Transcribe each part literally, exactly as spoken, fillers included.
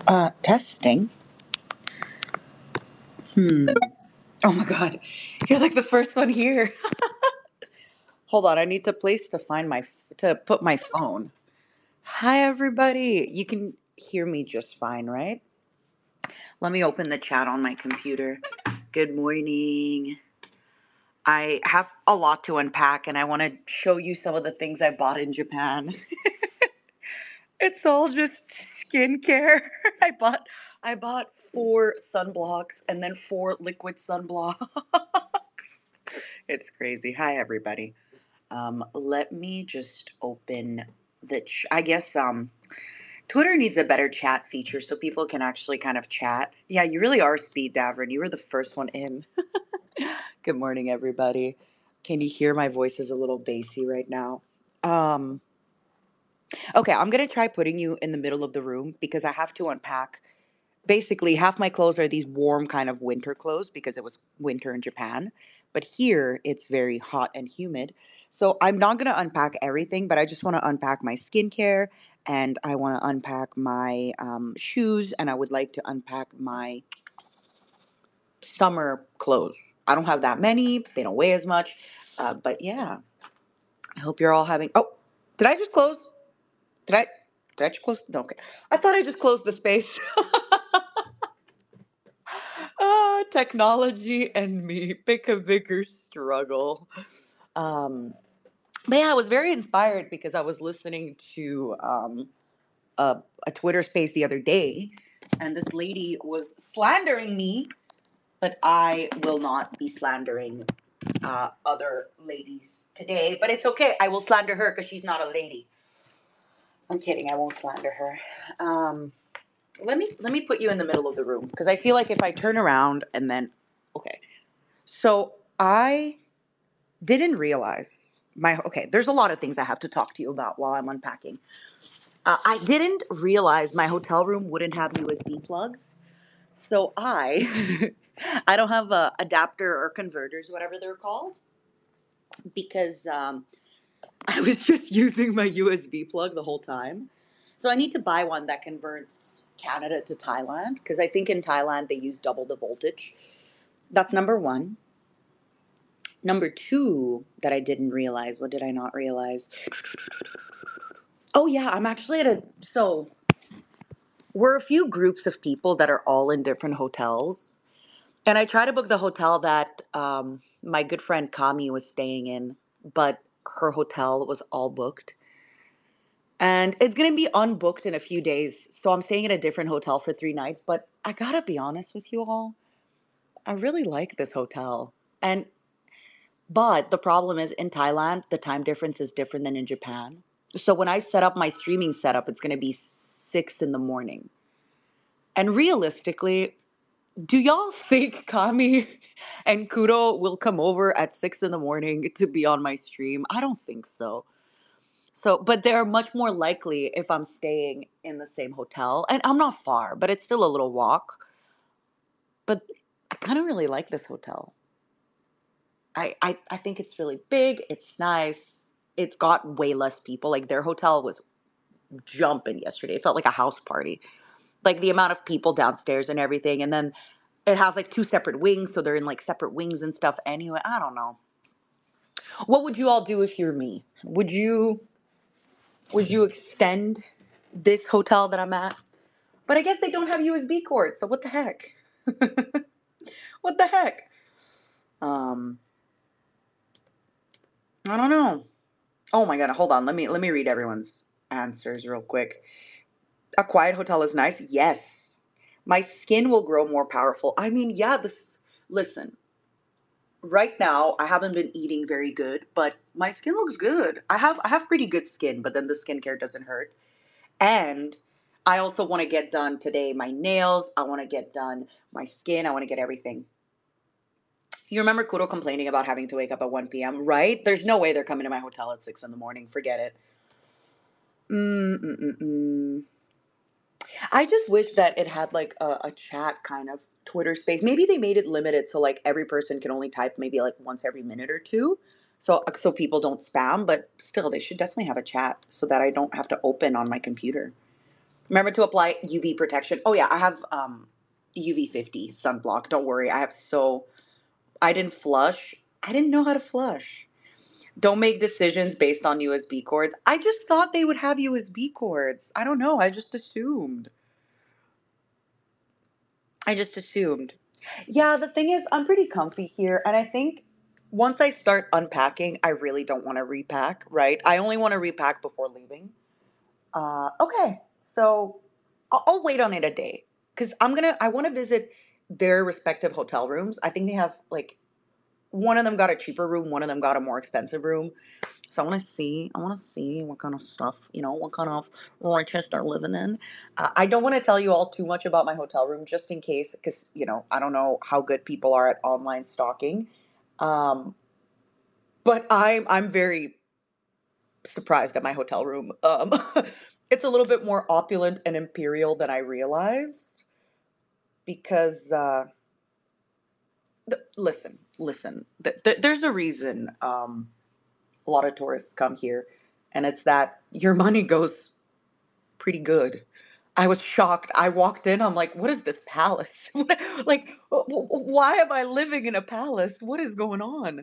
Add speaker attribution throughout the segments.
Speaker 1: Uh, testing. Hmm. Oh my God, you're like the first one here. Hold on, I need to place to find my to put my phone. Hi everybody. You can hear me just fine, right? Let me open the chat on my computer. Good morning. I have a lot to unpack and I want to show you some of the things I bought in Japan. It's all just skincare. I bought I bought four sunblocks and then four liquid sunblocks. It's crazy. Hi everybody. Um, let me just open the. Ch- I guess um, Twitter needs a better chat feature so people can actually kind of chat. Yeah, you really are speed Davern. You were the first one in. Good morning, everybody. Can you hear my voice is a little bassy right now? Um, okay, I'm gonna try putting you in the middle of the room because I have to unpack. Basically, half my clothes are these warm kind of winter clothes because it was winter in Japan. But here it's very hot and humid. So I'm not going to unpack everything, but I just want to unpack my skincare and I want to unpack my um, shoes and I would like to unpack my summer clothes. I don't have that many, they don't weigh as much. Uh, but yeah, I hope you're all having. Oh, did I just close? Did I? Did I just close? No, okay. I thought I just closed the space. Ah, technology and me pick a bigger struggle. Um, but yeah, I was very inspired because I was listening to um, a, a Twitter space the other day, and this lady was slandering me, but I will not be slandering uh, other ladies today. But it's okay. I will slander her because she's not a lady. I'm kidding. I won't slander her. Um, let me let me put you in the middle of the room because I feel like if I turn around and then okay. So I didn't realize my okay. There's a lot of things I have to talk to you about while I'm unpacking. Uh, I didn't realize my hotel room wouldn't have U S B plugs, so I I don't have a adapter or converters, whatever they're called, because um, I was just using my U S B plug the whole time. So I need to buy one that converts Canada to Thailand because I think in Thailand they use double the voltage. That's number one. Number two that I didn't realize. What did I not realize? Oh yeah, I'm actually at a so we're a few groups of people that are all in different hotels. And I try to book the hotel that um, my good friend Kami was staying in, but her hotel was all booked. And it's gonna be unbooked in a few days. So I'm staying at a different hotel for three nights. But I gotta be honest with you all, I really like this hotel. And but the problem is in Thailand, the time difference is different than in Japan. So when I set up my streaming setup, it's gonna be six in the morning. And realistically, do y'all think Kami and Kudo will come over at six in the morning to be on my stream? I don't think so. So, but they're much more likely if I'm staying in the same hotel. And I'm not far, but it's still a little walk. But I kind of really like this hotel. I, I, I think it's really big. It's nice. It's got way less people. Like their hotel was jumping yesterday. It felt like a house party. Like the amount of people downstairs and everything. And then it has like two separate wings, so they're in like separate wings and stuff anyway. I don't know. What would you all do if you're me? Would you would you extend this hotel that I'm at? But I guess they don't have U S B cords, so what the heck? What the heck? Um, I don't know. Oh my god, hold on. Let me let me read everyone's answers real quick. A quiet hotel is nice. Yes. My skin will grow more powerful. I mean, yeah, this listen. Right now I haven't been eating very good, but my skin looks good. I have I have pretty good skin, but then the skincare doesn't hurt. And I also want to get done today my nails, I want to get done my skin, I want to get everything. You remember Kuro complaining about having to wake up at one p m, right? There's no way they're coming to my hotel at six in the morning. Forget it. Mm-mm-mm-mm. I just wish that it had like a, a chat kind of Twitter space. Maybe they made it limited so like every person can only type maybe like once every minute or two. So so people don't spam, but still they should definitely have a chat so that I don't have to open on my computer. Remember to apply U V protection. Oh yeah, I have um U V fifty sunblock. Don't worry. I have so I didn't flush. I didn't know how to flush. Don't make decisions based on U S B cords. I just thought they would have U S B cords. I don't know. I just assumed. I just assumed. Yeah, the thing is, I'm pretty comfy here, and I think once I start unpacking, I really don't want to repack, right? I only want to repack before leaving. Uh, okay, so I'll, I'll wait on it a day because I'm gonna. I want to visit their respective hotel rooms. I think they have like one of them got a cheaper room, one of them got a more expensive room. So I want to see, I want to see what kind of stuff, you know, what kind of riches they're living in. Uh, I don't want to tell you all too much about my hotel room, just in case, because you know I don't know how good people are at online stalking. Um, but I'm I'm very surprised at my hotel room. Um, it's a little bit more opulent and imperial than I realized because uh, th- listen, listen, th- th- there's a reason. Um, a lot of tourists come here, and it's that your money goes pretty good. I was shocked. I walked in. I'm like, what is this palace? Like, wh- wh- why am I living in a palace? What is going on?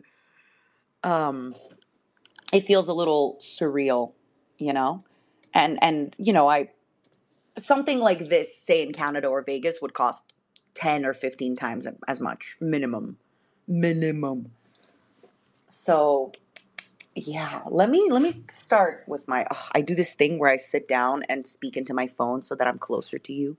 Speaker 1: Um, it feels a little surreal, you know, and and you know, I something like this, say in Canada or Vegas, would cost ten or fifteen times as much minimum, minimum. So yeah, let me let me start with my. ugh, I do this thing where I sit down and speak into my phone so that I'm closer to you.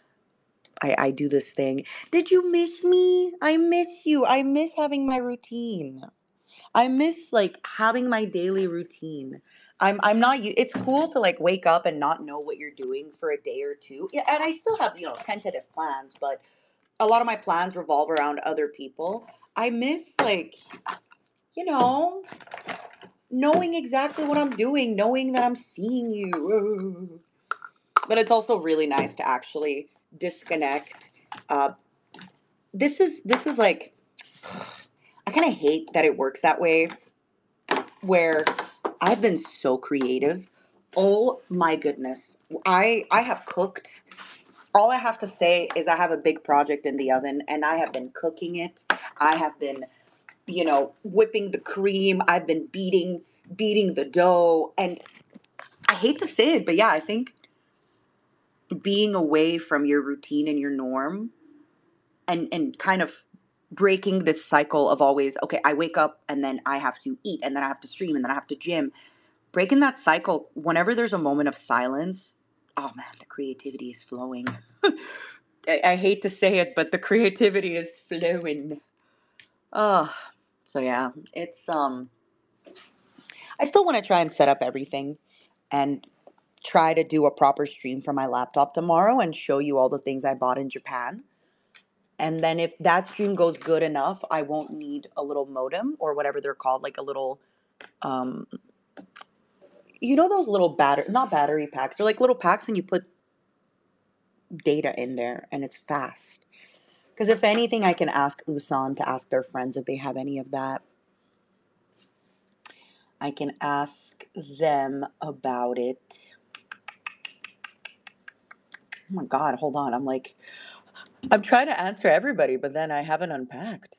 Speaker 1: I I do this thing. Did you miss me? I miss you. I miss having my routine. I miss like having my daily routine. I'm I'm not u- it's cool to like wake up and not know what you're doing for a day or two. Yeah, and I still have, you know, tentative plans, but a lot of my plans revolve around other people. I miss like, you know, knowing exactly what I'm doing, knowing that I'm seeing you. But it's also really nice to actually disconnect. Uh, this is this is like I kind of hate that it works that way. Where I've been so creative. Oh my goodness, I I have cooked. All I have to say is I have a big project in the oven, and I have been cooking it. I have been, you know, whipping the cream. I've been beating beating the dough, and I hate to say it, but yeah, I think being away from your routine and your norm and and kind of breaking this cycle of always, okay, I wake up and then I have to eat and then I have to stream and then I have to gym. Breaking that cycle, whenever there's a moment of silence, oh man, the creativity is flowing. I, I hate to say it, but the creativity is flowing. Oh, so yeah, it's um I still want to try and set up everything and try to do a proper stream for my laptop tomorrow and show you all the things I bought in Japan. And then if that stream goes good enough, I won't need a little modem or whatever they're called, like a little, um, you know, those little batter, not battery packs. They're like little packs, and you put data in there, and it's fast. Because if anything, I can ask Usan to ask their friends if they have any of that. I can ask them about it. Oh my God, hold on. I'm like, I'm trying to answer everybody, but then I haven't unpacked.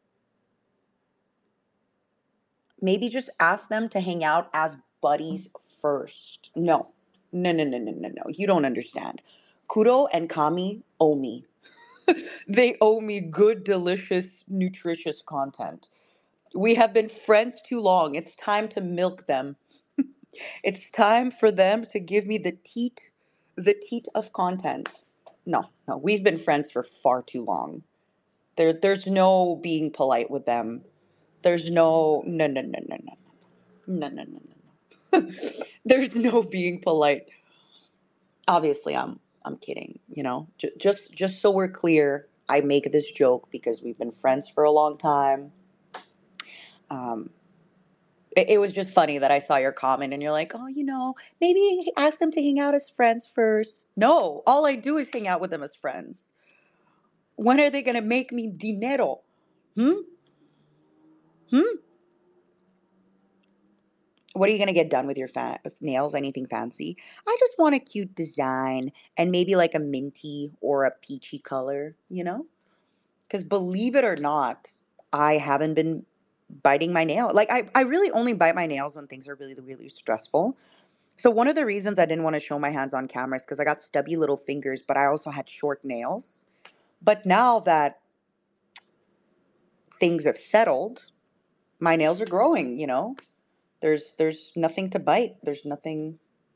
Speaker 1: Maybe just ask them to hang out as buddies first. No, no, no, no, no, no, no. You don't understand. Kuro and Kami owe me. They owe me good, delicious, nutritious content. We have been friends too long. It's time to milk them. It's time for them to give me the teat, the teat of content. No, no, we've been friends for far too long. There, there's no being polite with them. There's no, no, no, no, no, no, no, no, no, no. There's no being polite. Obviously, I'm, I'm kidding. You know, J- just, just so we're clear, I make this joke because we've been friends for a long time. Um, it, it was just funny that I saw your comment and you're like, oh, you know, maybe ask them to hang out as friends first. No, all I do is hang out with them as friends. When are they gonna make me dinero? Hmm? Hmm? What are you gonna get done with your fa- nails? Anything fancy? I just want a cute design and maybe like a minty or a peachy color, you know? Because believe it or not, I haven't been biting my nail. Like I, I really only bite my nails when things are really, really stressful. So one of the reasons I didn't want to show my hands on camera is because I got stubby little fingers, but I also had short nails. But now that things have settled, my nails are growing, you know? There's there's nothing to bite. There's nothing.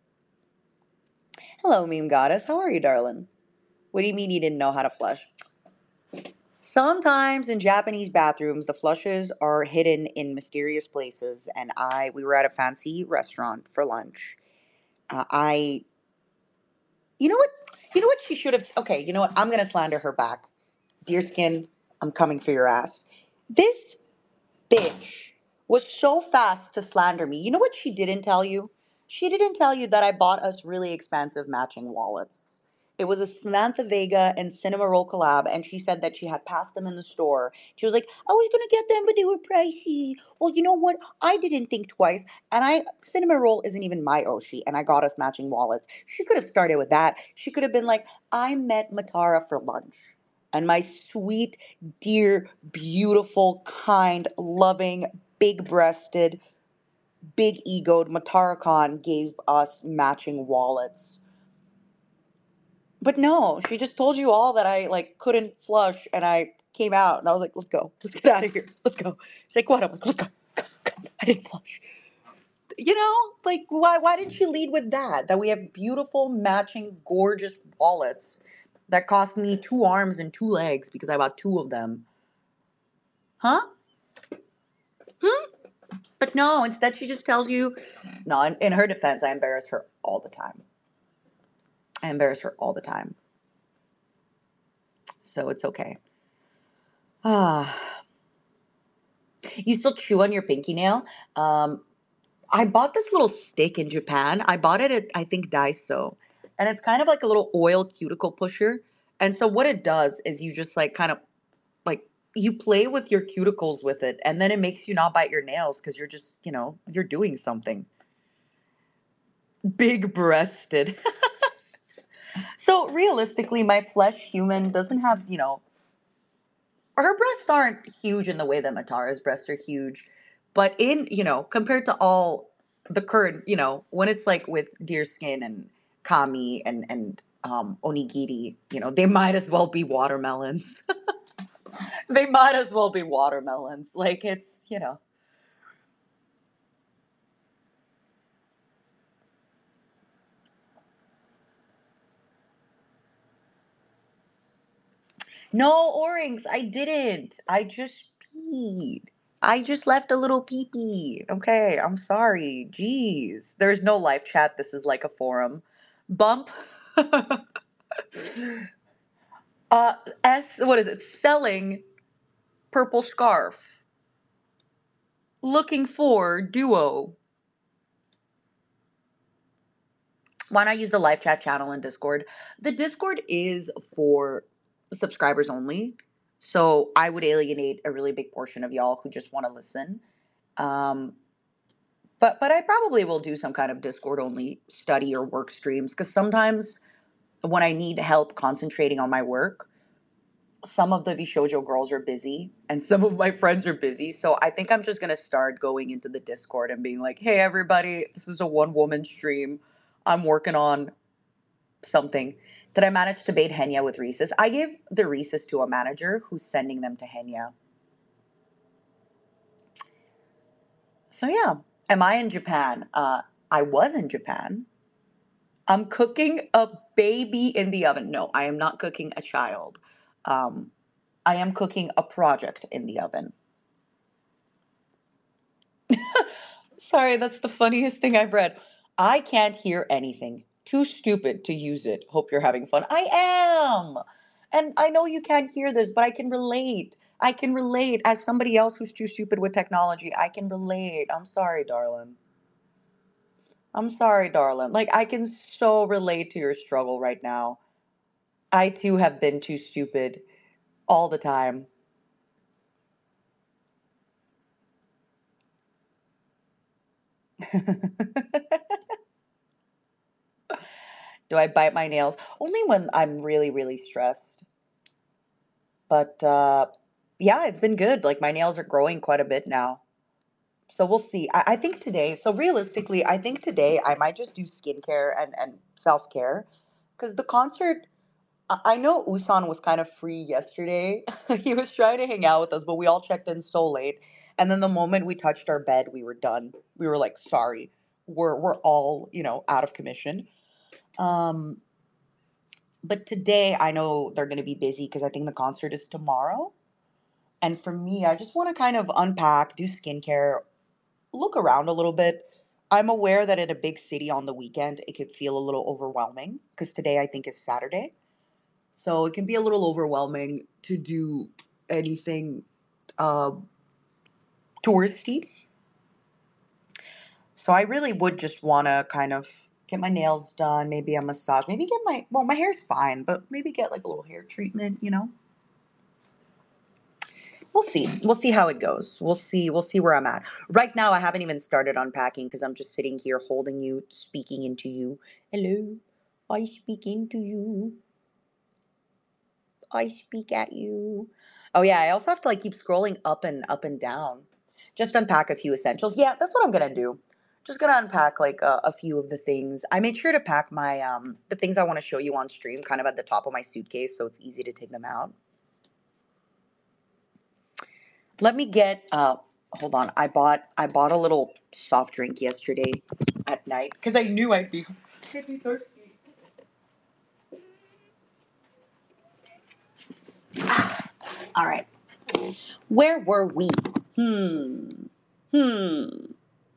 Speaker 1: Hello, meme goddess. How are you, darling? What do you mean you didn't know how to flush? Sometimes in Japanese bathrooms, the flushes are hidden in mysterious places. And I, we were at a fancy restaurant for lunch. Uh, I, you know what? You know what she should have. Okay, you know what? I'm gonna slander her back. Deerskin, I'm coming for your ass. This bitch was so fast to slander me. You know what she didn't tell you? She didn't tell you that I bought us really expensive matching wallets. It was a Samantha Vega and Cinema Roll collab, and she said that she had passed them in the store. She was like, I was gonna get them, but they were pricey. Well, you know what? I didn't think twice, and I Cinema Roll isn't even my Oshi, and I got us matching wallets. She could have started with that. She could have been like, I met Matara for lunch, and my sweet, dear, beautiful, kind, loving, big breasted, big egoed Matara Khan gave us matching wallets. But no, she just told you all that I like couldn't flush, and I came out and I was like, let's go. Let's get out of here. Let's go. She's like, what? I'm like, let's go. Go, go. I didn't flush. You know, like why why didn't she lead with that? That we have beautiful, matching, gorgeous wallets that cost me two arms and two legs because I bought two of them. Huh? Hmm? But no, instead she just tells you, no, in, in her defense, I embarrass her all the time. I embarrass her all the time. So it's okay. Ah, you still chew on your pinky nail? Um, I bought this little stick in Japan. I bought it at, I think, Daiso. And it's kind of like a little oil cuticle pusher. And so what it does is you just like kind of like you play with your cuticles with it and then it makes you not bite your nails because you're just, you know, you're doing something. Big breasted. So realistically, my flesh human doesn't have, you know, her breasts aren't huge in the way that Matara's breasts are huge, but in, you know, compared to all the current, you know, when it's like with Deerskin and Kami and and um, Onigiri, you know, they might as well be watermelons. They might as well be watermelons. Like it's, you know, no O-rings. I didn't. I just peed. I just left a little pee pee. Okay, I'm sorry. Jeez. There's no live chat. This is like a forum. Bump. uh S what is it? Selling purple scarf. Looking for duo. Why not use the live chat channel in Discord? The Discord is for subscribers only. So I would alienate a really big portion of y'all who just want to listen. Um, but but I probably will do some kind of Discord only study or work streams because sometimes when I need help concentrating on my work, some of the Vishojo girls are busy and some of my friends are busy. So I think I'm just gonna start going into the Discord and being like, hey everybody, this is a one woman stream. I'm working on something. Did I manage to bait Henya with Reese's? I gave the Reese's to a manager who's sending them to Henya. So yeah. Am I in Japan? Uh I was in Japan. I'm cooking a baby in the oven. No, I am not cooking a child. Um, I am cooking a project in the oven. Sorry, that's the funniest thing I've read. I can't hear anything. Too stupid to use it. Hope you're having fun. I am. And I know you can't hear this, but I can relate. I can relate as somebody else who's too stupid with technology. I can relate. I'm sorry, darling. I'm sorry, darling. Like, I can so relate to your struggle right now. I too have been too stupid all the time. Do I bite my nails? Only when I'm really, really stressed. But uh, yeah, it's been good. Like my nails are growing quite a bit now. So we'll see. I, I think today, so realistically, I think today I might just do skincare and, and self care. Because the concert, I I know Usan was kind of free yesterday. He was trying to hang out with us, but we all checked in so late. And then the moment we touched our bed, we were done. We were like, sorry, we're we're all, you know, out of commission. Um, but today I know they're gonna be busy because I think the concert is tomorrow. And for me, I just want to kind of unpack, do skincare, look around a little bit. I'm aware that in a big city on the weekend, it could feel a little overwhelming because today I think is Saturday. So it can be a little overwhelming to do anything uh, touristy. So I really would just want to kind of get my nails done, maybe a massage, maybe get my, well, my hair's fine, but maybe get like a little hair treatment, you know? We'll see. We'll see how it goes. We'll see. We'll see where I'm at. Right now, I haven't even started unpacking because I'm just sitting here holding you, speaking into you. Hello, I speak into you. I speak at you. Oh yeah, I also have to like keep scrolling up and up and down. Just unpack a few essentials. Yeah, that's what I'm gonna do. Just gonna unpack like a, a few of the things. I made sure to pack my um the things I want to show you on stream kind of at the top of my suitcase so it's easy to take them out. Let me get uh hold on. I bought I bought a little soft drink yesterday at night because I knew I'd be I'd be thirsty. All right. Where were we? Hmm. Hmm.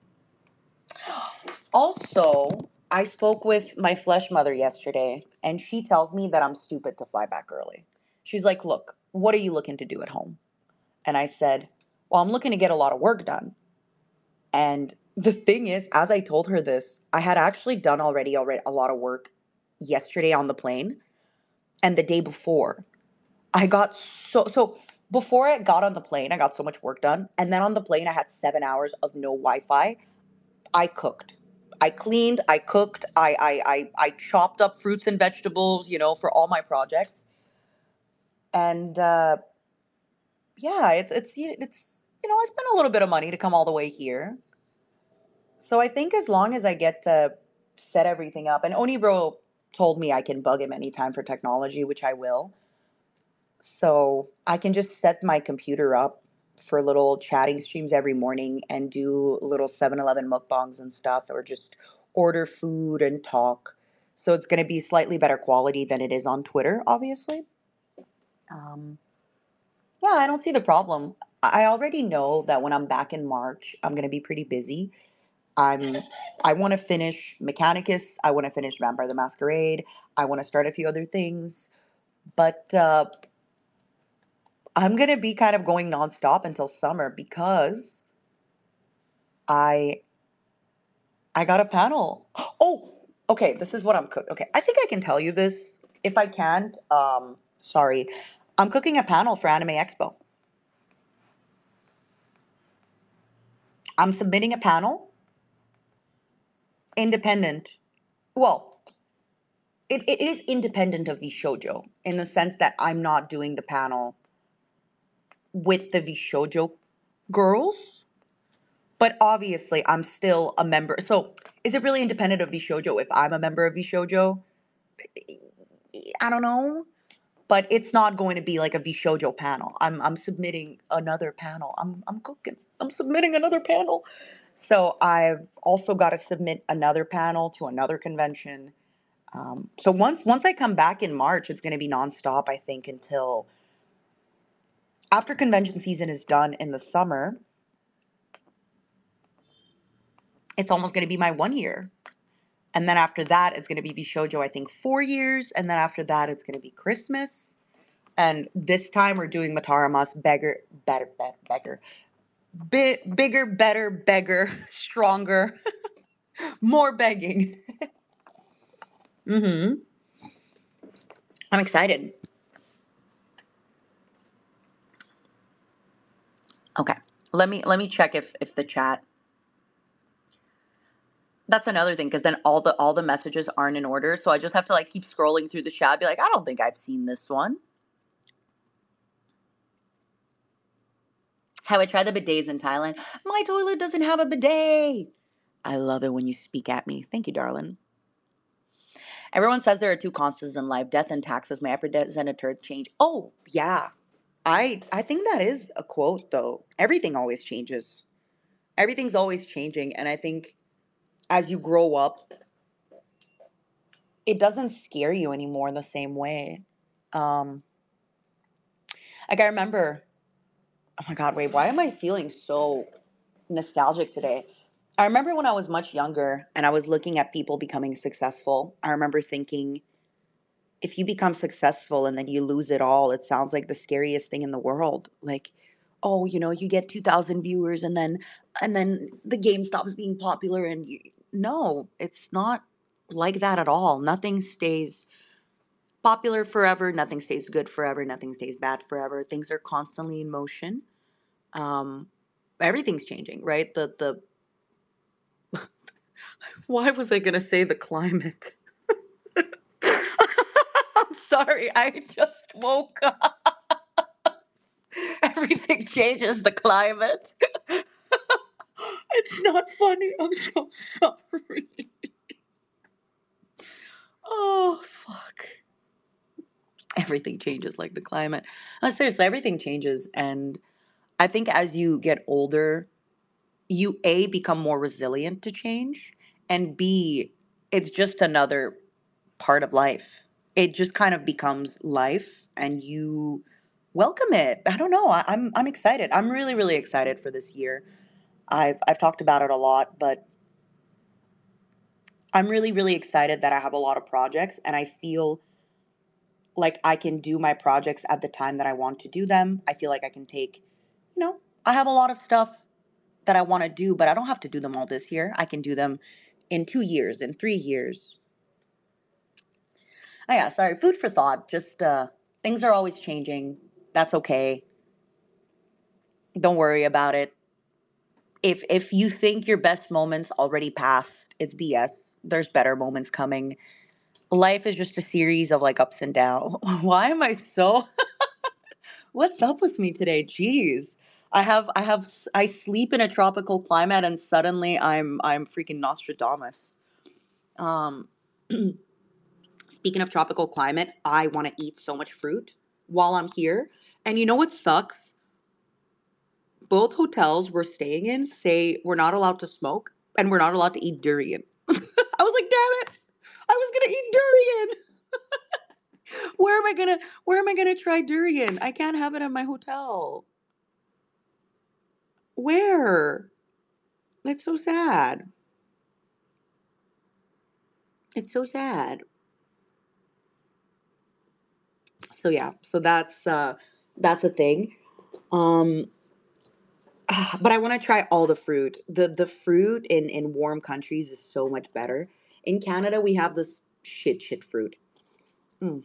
Speaker 1: Also, I spoke with my flesh mother yesterday, and she tells me that I'm stupid to fly back early. She's like, "Look, what are you looking to do at home?" And I said, "Well, I'm looking to get a lot of work done." And the thing is, as I told her this, I had actually done already already a lot of work yesterday on the plane and the day before. I got so so before I got on the plane, I got so much work done, and then on the plane I had seven hours of no Wi-Fi. I cooked. I cleaned, I cooked, I I I I chopped up fruits and vegetables, you know, for all my projects. And uh yeah, it's it's it's you know, I spent a little bit of money to come all the way here. So I think as long as I get to set everything up, and Onibro told me I can bug him anytime for technology, which I will. So I can just set my computer up for little chatting streams every morning and do little Seven Eleven mukbangs and stuff, or just order food and talk. So it's going to be slightly better quality than it is on Twitter, obviously. Um, yeah, I don't see the problem. I already know that when I'm back in March, I'm going to be pretty busy. I'm I want to finish Mechanicus. I want to finish Vampire the Masquerade. I want to start a few other things, but uh, I'm gonna be kind of going nonstop until summer because I I got a panel. Oh, okay. This is what I'm cooking. Okay, I think I can tell you this. If I can't, um, sorry. I'm cooking a panel for Anime Expo. I'm submitting a panel, independent. Well, it, it is independent of Vishojo in the sense that I'm not doing the panel with the Vishojo girls. But obviously, I'm still a member. So, is it really independent of Vishojo if I'm a member of Vishojo? I don't know. But it's not going to be like a Vishojo panel. I'm I'm submitting another panel. I'm I'm cooking. I'm submitting another panel. So I've also got to submit another panel to another convention. Um, so once once I come back in March, it's going to be nonstop. I think until after convention season is done in the summer. It's almost going to be my one year. And then after that, it's going to be Vishojo, I think, four years. And then after that, it's going to be Christmas. And this time we're doing Mataramas beggar, better, better, beggar. Bit bigger, better, beggar, stronger, more begging. Mm-hmm. I'm excited. Okay. Let me let me check if if the chat. That's another thing because then all the all the messages aren't in order, so I just have to like keep scrolling through the chat, be like, I don't think I've seen this one. How I tried the bidets in Thailand. My toilet doesn't have a bidet. I love it when you speak at me. Thank you, darling. Everyone says there are two constants in life: death and taxes. My representatives change. Oh yeah, I I think that is a quote though. Everything always changes. Everything's always changing, and I think as you grow up, it doesn't scare you anymore in the same way. Um, like I remember. Oh my God, wait, why am I feeling so nostalgic today? I remember when I was much younger and I was looking at people becoming successful. I remember thinking, if you become successful and then you lose it all, it sounds like the scariest thing in the world. Like, oh, you know, you get two thousand viewers and then and then the game stops being popular and you, no, it's not like that at all. Nothing stays popular forever, nothing stays good forever, nothing stays bad forever. Things are constantly in motion. Um everything's changing, right? The the why was I going to say the climate? I'm sorry, I just woke up. Everything changes the climate. It's not funny. I'm so sorry. Oh, fuck. Everything changes like the climate. No, seriously, everything changes. And I think as you get older, you A, become more resilient to change, and B, it's just another part of life. It just kind of becomes life and you welcome it. I don't know. I, I'm I'm excited. I'm really, really excited for this year. I've I've talked about it a lot, but I'm really, really excited that I have a lot of projects and I feel like I can do my projects at the time that I want to do them. I feel like I can take, you know, I have a lot of stuff that I want to do, but I don't have to do them all this year. I can do them in two years, in three years. Oh yeah, sorry. Food for thought. Just uh things are always changing. That's okay. Don't worry about it. If if you think your best moments already passed, it's B S. There's better moments coming. Life is just a series of like ups and downs. Why am I so What's up with me today? Jeez. I have I have s- I sleep in a tropical climate and suddenly I'm I'm freaking Nostradamus. Um Speaking of tropical climate, I want to eat so much fruit while I'm here. And you know what sucks? Both hotels we're staying in say we're not allowed to smoke and we're not allowed to eat durian. I was like, damn it. I was gonna eat durian. Where am I gonna where am I gonna try durian? I can't have it at my hotel. Where? That's so sad. It's so sad. So yeah, so that's uh that's a thing. Um ah, but I want to try all the fruit. The the fruit in in warm countries is so much better. In Canada, we have this shit shit fruit. Mm.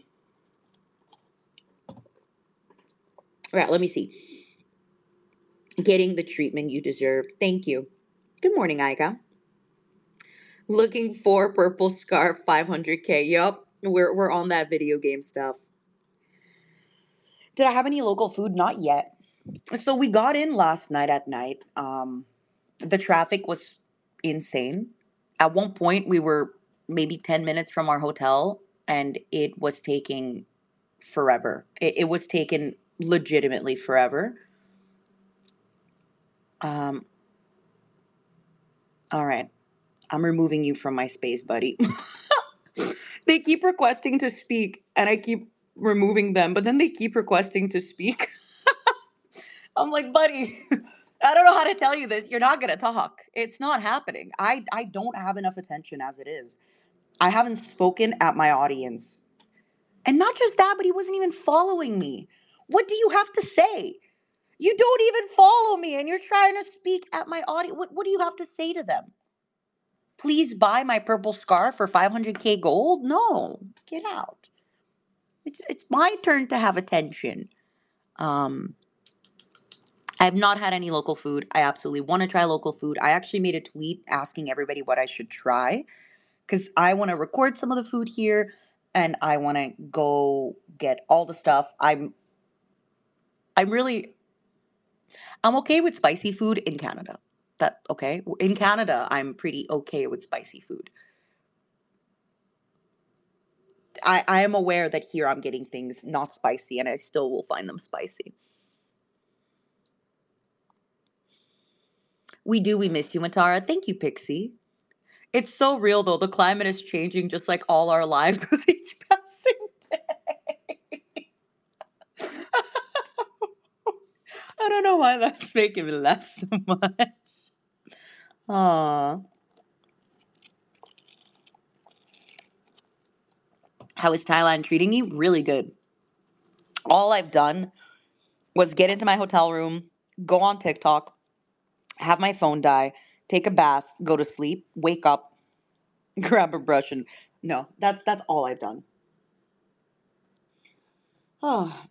Speaker 1: All right, let me see. Getting the treatment you deserve. Thank you. Good morning, Aika. Looking for purple scarf five hundred K. Yup. We're we're on that video game stuff. Did I have any local food? Not yet. So we got in last night at night. Um the traffic was insane. At one point we were maybe ten minutes from our hotel and it was taking forever. It, it was taken legitimately forever. Um all right. I'm removing you from my space, buddy. They keep requesting to speak and I keep removing them, but then they keep requesting to speak. I'm like, buddy, I don't know how to tell you this. You're not going to talk. It's not happening. I, I don't have enough attention as it is. I haven't spoken at my audience. And not just that, but he wasn't even following me. What do you have to say? You don't even follow me and you're trying to speak at my audience. What, what do you have to say to them? Please buy my purple scarf for five hundred K gold? No, get out. It's it's my turn to have attention. Um, I have not had any local food. I absolutely want to try local food. I actually made a tweet asking everybody what I should try because I want to record some of the food here and I want to go get all the stuff. I'm I'm really I'm okay with spicy food in Canada. That okay? In Canada, I'm pretty okay with spicy food. I I am aware that here I'm getting things not spicy and I still will find them spicy. We do we miss you, Matara. Thank you, Pixie. It's so real though. The climate is changing just like all our lives with each passing day. I don't know why that's making me laugh so much. Aw. How is Thailand treating you? Really good. All I've done was get into my hotel room, go on TikTok, have my phone die, take a bath, go to sleep, wake up, grab a brush, and no, that's that's all I've done. Oh,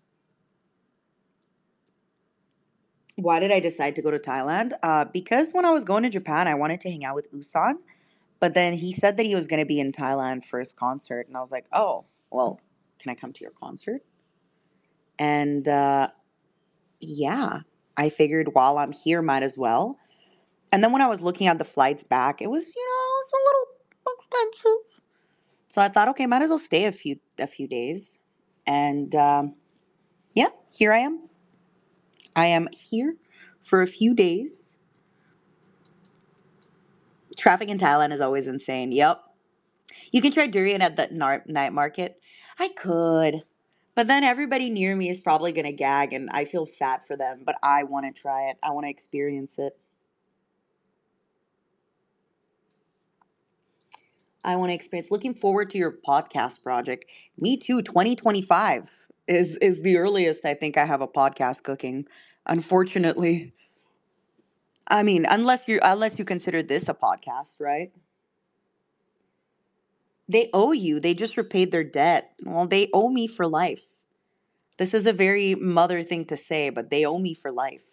Speaker 1: why did I decide to go to Thailand? Uh, because when I was going to Japan, I wanted to hang out with Usan, but then he said that he was going to be in Thailand for his concert, and I was like, oh, well, can I come to your concert? And uh, yeah, I figured while I'm here, might as well. And then when I was looking at the flights back, it was, you know, it's a little expensive. So I thought, okay, might as well stay a few a few days. And um, yeah, here I am. I am here for a few days. Traffic in Thailand is always insane. Yep. You can try durian at the nar- night market. I could. But then everybody near me is probably going to gag, and I feel sad for them. But I want to try it. I want to experience it. I want to experience. Looking forward to your podcast project. Me too. twenty twenty-five is is the earliest I think I have a podcast cooking. Unfortunately, I mean, unless you unless you consider this a podcast, right? They owe you. They just repaid their debt. Well, they owe me for life. This is a very mother thing to say, but they owe me for life.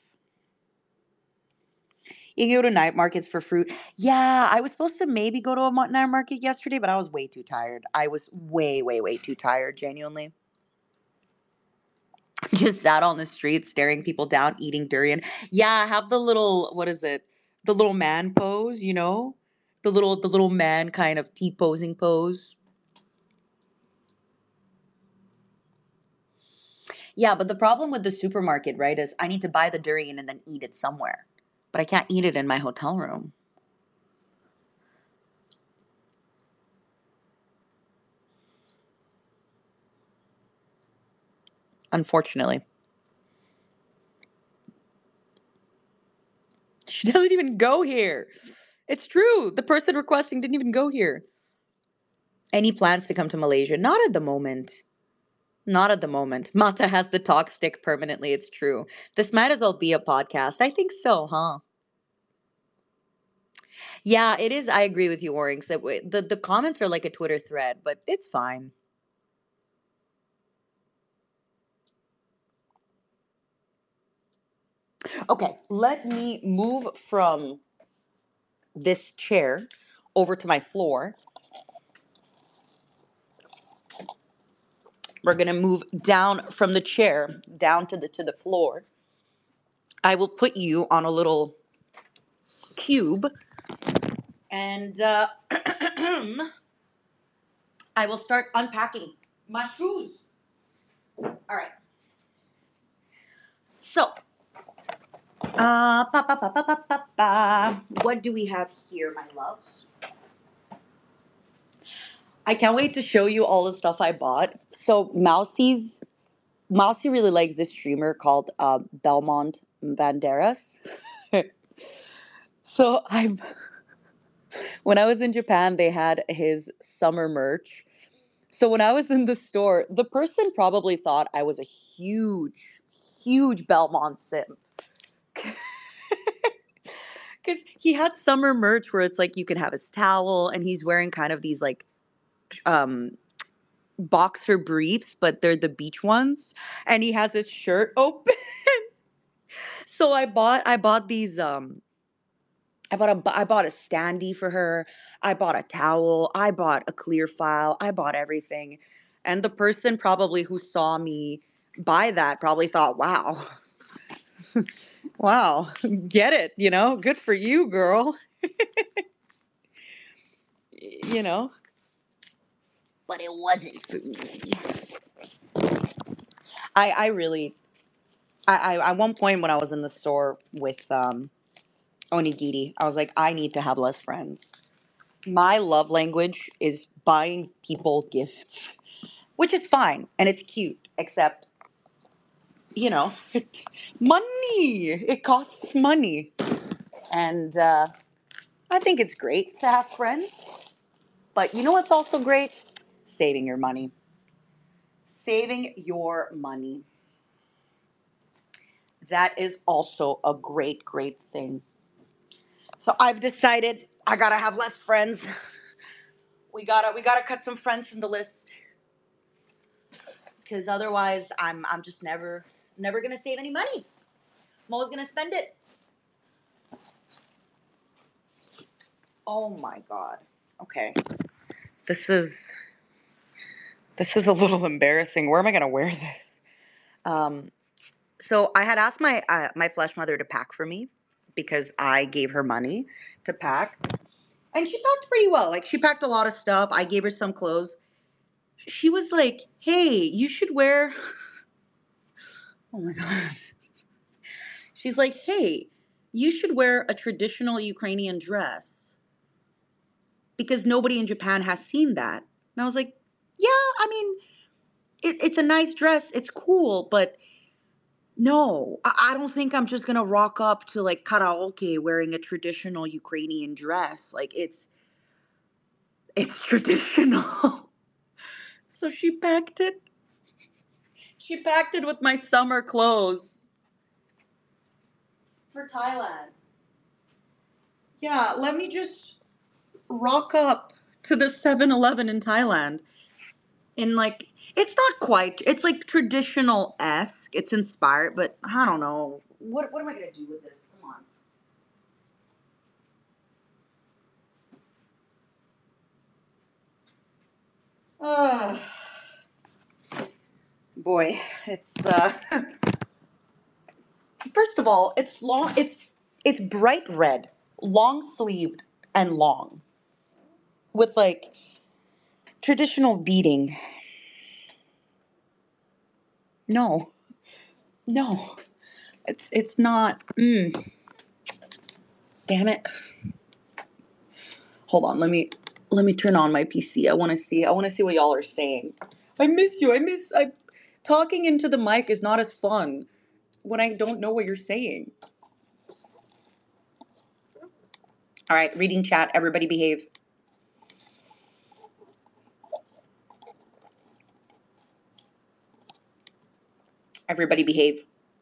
Speaker 1: You can go to night markets for fruit. Yeah, I was supposed to maybe go to a mo- night market yesterday, but I was way too tired. I was way, way, way too tired, genuinely. Just sat on the street staring people down, eating durian. Yeah, have the little, what is it? The little man pose, you know? The little the little man kind of T posing pose. Yeah, but the problem with the supermarket, right, is I need to buy the durian and then eat it somewhere. But I can't eat it in my hotel room, unfortunately. She doesn't even go here. It's true. The person requesting didn't even go here. Any plans to come to Malaysia? Not at the moment. Not at the moment. Mata has the talk stick permanently. It's true. This might as well be a podcast. I think so, huh? Yeah, it is. I agree with you, Oring. So the the comments are like a Twitter thread, but it's fine. Okay, let me move from this chair over to my floor. We're gonna move down from the chair down to the to the floor. I will put you on a little cube, and uh, I will start unpacking my shoes. All right. So, uh, pa, pa, pa, pa, pa, pa, pa. What do we have here, my loves? I can't wait to show you all the stuff I bought. So, Mousie's Mousy really likes this streamer called uh, Belmont Banderas. So, I when I was in Japan, they had his summer merch. So when I was in the store, the person probably thought I was a huge, huge Belmont simp. Because he had summer merch where it's like you can have his towel and he's wearing kind of these like um boxer briefs, but they're the beach ones. And he has his shirt open. So I bought I bought these um I bought a bu- I bought a standee for her. I bought a towel. I bought a clear file. I bought everything. And the person probably who saw me buy that probably thought, "Wow. Wow. Get it, you know? Good for you, girl." Y- You know? But it wasn't for me. I I really I, I at one point when I was in the store with um Onigiri, I was like, I need to have less friends. My love language is buying people gifts, which is fine and it's cute, except, you know, it, money. It costs money. And uh, I think it's great to have friends, but you know what's also great? Saving your money. Saving your money. That is also a great, great thing. So I've decided I gotta have less friends. We gotta we gotta cut some friends from the list because otherwise I'm I'm just never never gonna save any money. I'm always gonna spend it. Oh my god. Okay. This is this is a little embarrassing. Where am I gonna wear this? Um, so I had asked my uh, my flesh mother to pack for me because I gave her money to pack, and she packed pretty well. Like she packed a lot of stuff. I gave her some clothes. She was like, "Hey, you should wear." Oh my god. She's like, "Hey, you should wear a traditional Ukrainian dress because nobody in Japan has seen that." And I was like, "Yeah, I mean, it, it's a nice dress. It's cool, but no, I, I don't think I'm just gonna rock up to like karaoke wearing a traditional Ukrainian dress. Like it's it's traditional." So she packed it. She packed it with my summer clothes for Thailand. Yeah, let me just rock up to the Seven Eleven in Thailand in like it's not quite it's like traditional esque. It's inspired, but I don't know. What what am I gonna do with this? Come on. Uh boy, it's uh first of all, it's long it's it's bright red, long sleeved and long with like traditional beading. No. No. It's it's not mm, damn it. Hold on, let me let me turn on my P C. I want to see. I want to see what y'all are saying. I miss you. I miss I talking into the mic is not as fun when I don't know what you're saying. All right, reading chat. Everybody behave. Everybody behave.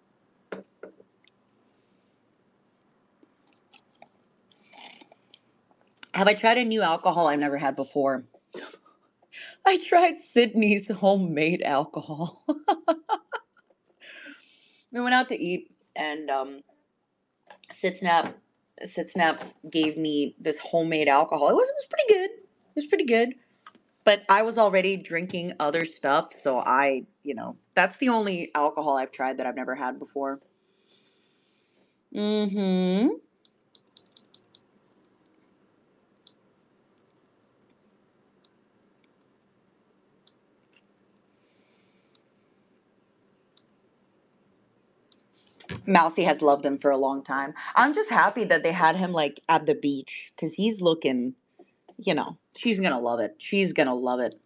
Speaker 1: Have I tried a new alcohol I've never had before? I tried Sydney's homemade alcohol. We went out to eat and um Sitsnap Sitsnap gave me this homemade alcohol. It was it was pretty good. It was pretty good. But I was already drinking other stuff, so I, you know, that's the only alcohol I've tried that I've never had before. Mm-hmm. Mousy has loved him for a long time. I'm just happy that they had him like at the beach because he's looking, you know, she's gonna love it. She's gonna love it.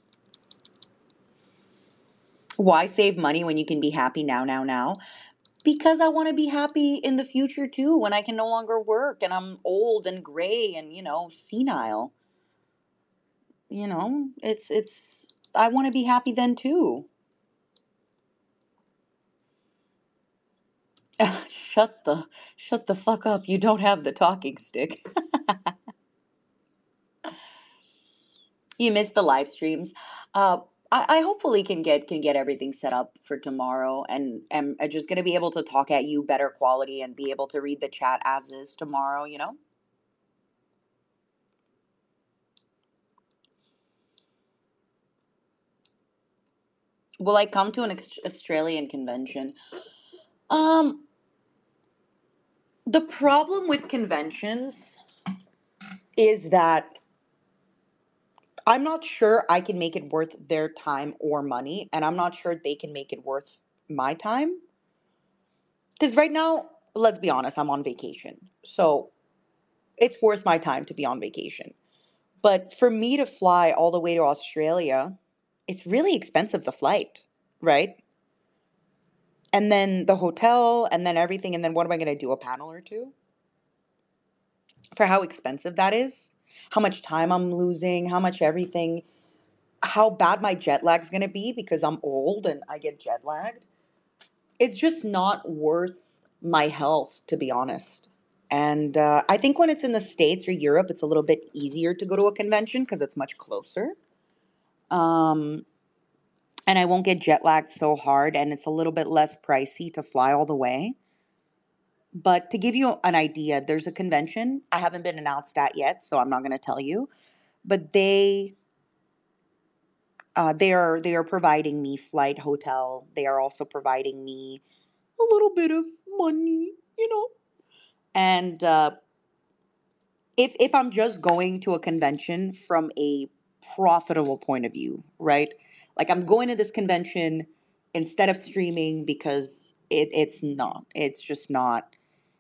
Speaker 1: Why save money when you can be happy now, now, now? Because I want to be happy in the future too when I can no longer work and I'm old and gray and, you know, senile. You know, it's, it's, I want to be happy then too. shut the, shut the fuck up. You don't have the talking stick. You missed the live streams. Uh, I, I hopefully can get can get everything set up for tomorrow, and am uh, just gonna be able to talk at you better quality and be able to read the chat as is tomorrow. You know, will I come to an ex- Australian convention? Um, the problem with conventions is that I'm not sure I can make it worth their time or money, and I'm not sure they can make it worth my time. Because right now, let's be honest, I'm on vacation. So it's worth my time to be on vacation. But for me to fly all the way to Australia, it's really expensive, the flight, right? And then the hotel, and then everything. And then what am I going to do? A panel or two? For how expensive that is, how much time I'm losing, how much everything, how bad my jet lag's going to be because I'm old and I get jet lagged. It's just not worth my health, to be honest. And uh, I think when it's in the States or Europe, it's a little bit easier to go to a convention because it's much closer. Um, and I won't get jet lagged so hard, and it's a little bit less pricey to fly all the way. But to give you an idea, there's a convention I haven't been announced at yet, so I'm not going to tell you. But they uh, they are they are providing me flight, hotel. They are also providing me a little bit of money, you know. And uh, if if I'm just going to a convention from a profitable point of view, right? Like I'm going to this convention instead of streaming because it, it's not. It's just not.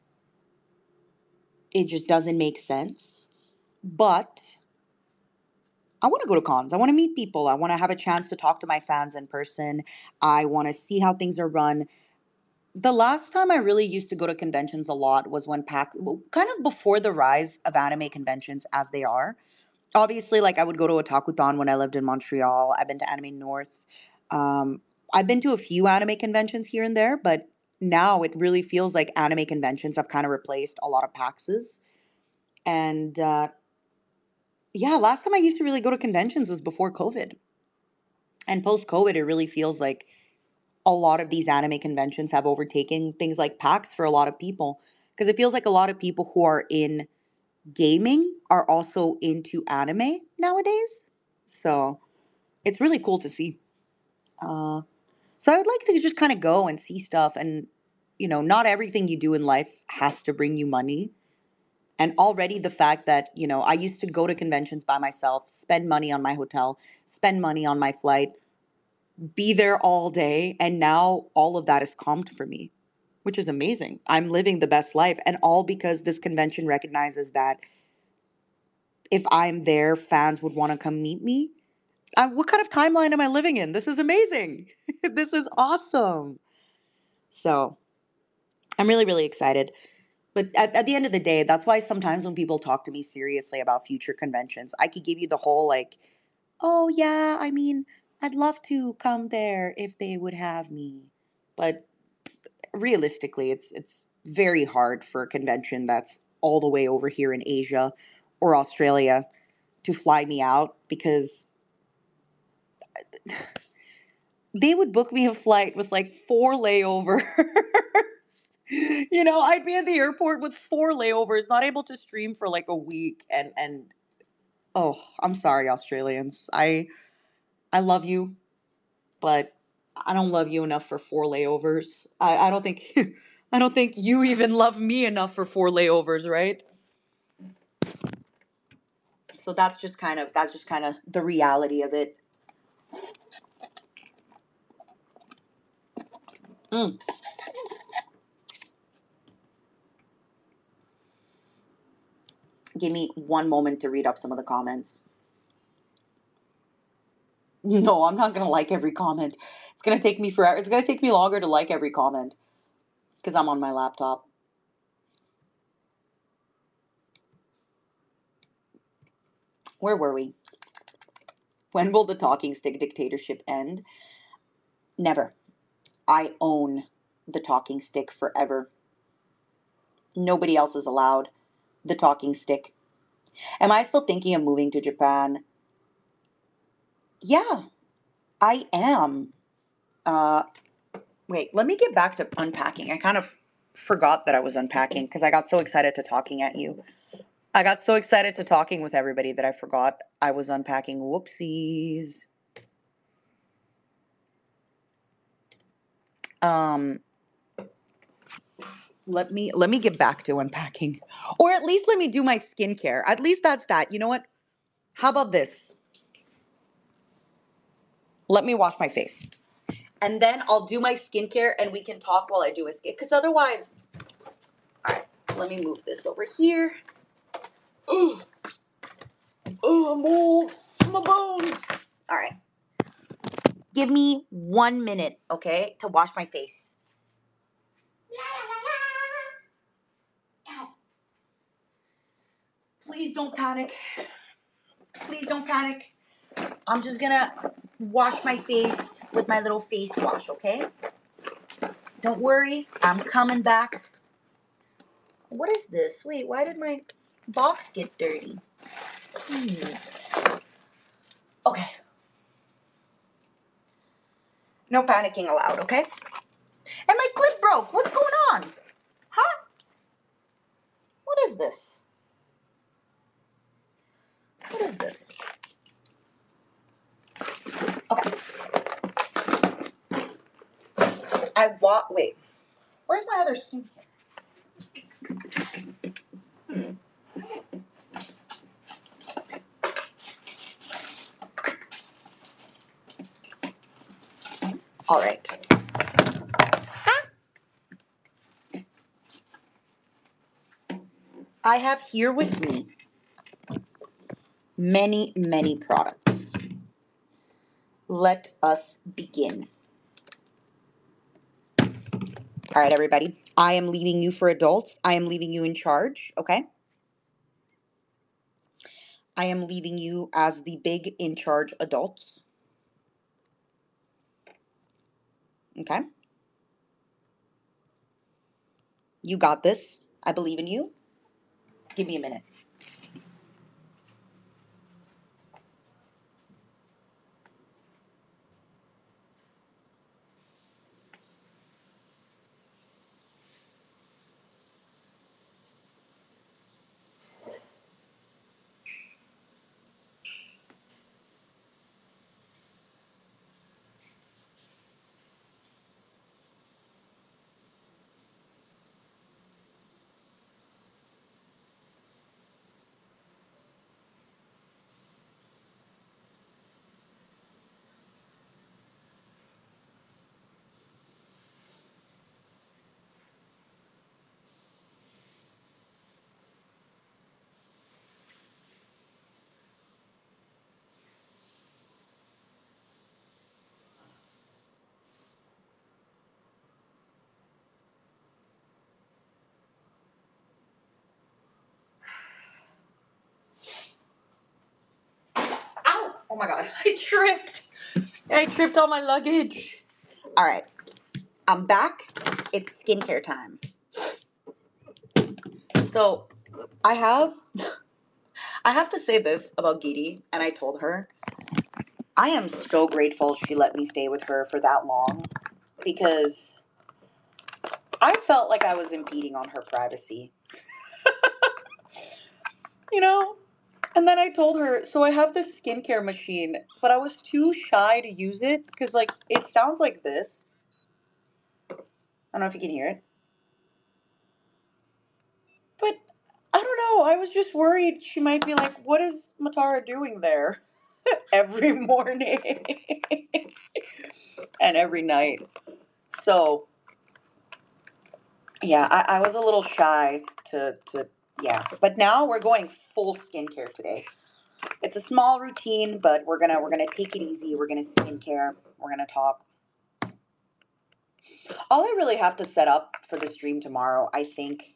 Speaker 1: It just doesn't make sense. But I want to go to cons. I want to meet people. I want to have a chance to talk to my fans in person. I want to see how things are run. The last time I really used to go to conventions a lot was when PAX, well, kind of before the rise of anime conventions as they are. Obviously, like I would go to a Takutan when I lived in Montreal. I've been to Anime North. Um, I've been to a few anime conventions here and there, but now it really feels like anime conventions have kind of replaced a lot of PAXs. And uh, yeah, last time I used to really go to conventions was before COVID. And post COVID, it really feels like a lot of these anime conventions have overtaken things like PAX for a lot of people. Because it feels like a lot of people who are in gaming are also into anime nowadays. So it's really cool to see. Uh, so I would like to just kind of go and see stuff. And, you know, not everything you do in life has to bring you money. And already the fact that, you know, I used to go to conventions by myself, spend money on my hotel, spend money on my flight, be there all day. And now all of that is calmed for me, which is amazing. I'm living the best life. And all because this convention recognizes that if I'm there, fans would want to come meet me. Uh, what kind of timeline am I living in? This is amazing. This is awesome. So I'm really, really excited. But at, at the end of the day, that's why sometimes when people talk to me seriously about future conventions, I could give you the whole like, oh yeah, I mean, I'd love to come there if they would have me. But realistically, it's it's very hard for a convention that's all the way over here in Asia or Australia to fly me out because they would book me a flight with like four layovers. You know, I'd be at the airport with four layovers, not able to stream for like a week, and and oh, I'm sorry, Australians. I I love you, but I don't love you enough for four layovers. I I don't think I don't think you even love me enough for four layovers, right? So that's just kind of that's just kind of the reality of it. Mm. Give me one moment to read up some of the comments. No, I'm not gonna like every comment. It's gonna take me forever. It's gonna take me longer to like every comment because I'm on my laptop. Where were we? When will the talking stick dictatorship end? Never. I own the talking stick forever. Nobody else is allowed the talking stick. Am I still thinking of moving to Japan? Yeah. I am. Uh, wait, let me get back to unpacking. I kind of forgot that I was unpacking because I got so excited to talking at you. I got so excited to talking with everybody that I forgot I was unpacking. Whoopsies. Um, let me let me get back to unpacking, or at least let me do my skincare. At least that's that. You know what? How about this? Let me wash my face, and then I'll do my skincare, and we can talk while I do my skin. Because otherwise, all right. Let me move this over here. Oh, oh, I'm old. My bones. All right. Give me one minute, okay, to wash my face. Ow. Please don't panic. Please don't panic. I'm just gonna wash my face with my little face wash, okay? Don't worry, I'm coming back. What is this? Wait, why did my box get dirty? Hmm. Okay. No panicking allowed, okay? And my clip broke. What's going on? Huh? What is this? What is this? Okay. I want. Wait. Where's my other skincare? Hmm. All right. I have here with me many, many products. Let us begin. All right, everybody. I am leaving you for adults. I am leaving you in charge, okay? I am leaving you as the big in charge adults. Okay? You got this. I believe in you. Give me a minute. Ow! Oh my god, I tripped. I tripped on my luggage. All right, I'm back. It's skincare time. So, I have I have to say this about Gidi, and I told her I am so grateful she let me stay with her for that long because I felt like I was impeding on her privacy. You know? And then I told her, so I have this skincare machine, but I was too shy to use it because, like, it sounds like this. I don't know if you can hear it. But I don't know. I was just worried she might be like, what is Matara doing there every morning and every night? So, yeah, I, I was a little shy to, to, yeah. But now we're going full skincare today. It's a small routine, but we're gonna we're gonna take it easy. We're gonna skincare. We're gonna talk. All I really have to set up for the stream tomorrow, I think,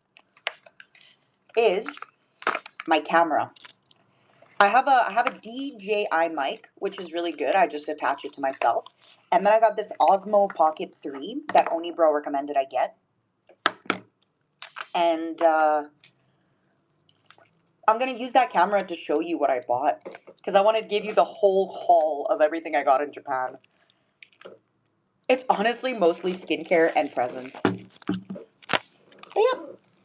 Speaker 1: is my camera. I have a I have a D J I mic, which is really good. I just attach it to myself. And then I got this Osmo Pocket three that Onibro recommended I get. And uh, I'm going to use that camera to show you what I bought because I want to give you the whole haul of everything I got in Japan. It's honestly mostly skincare and presents. But yeah.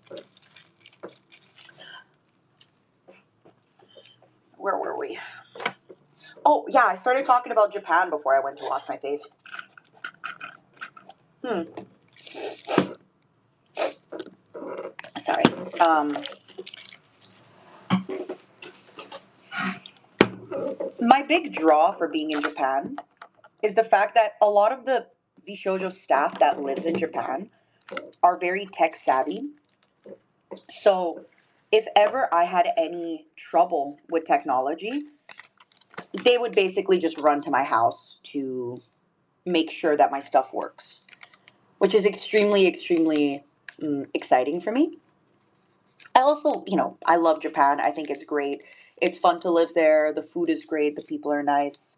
Speaker 1: Where were we? Oh, yeah, I started talking about Japan before I went to wash my face. Hmm. Sorry. Um, my big draw for being in Japan is the fact that a lot of the Vishojo staff that lives in Japan are very tech savvy. So if ever I had any trouble with technology, they would basically just run to my house to make sure that my stuff works, which is extremely, extremely um, exciting for me. I also, you know, I love Japan. I think it's great. It's fun to live there. The food is great. The people are nice.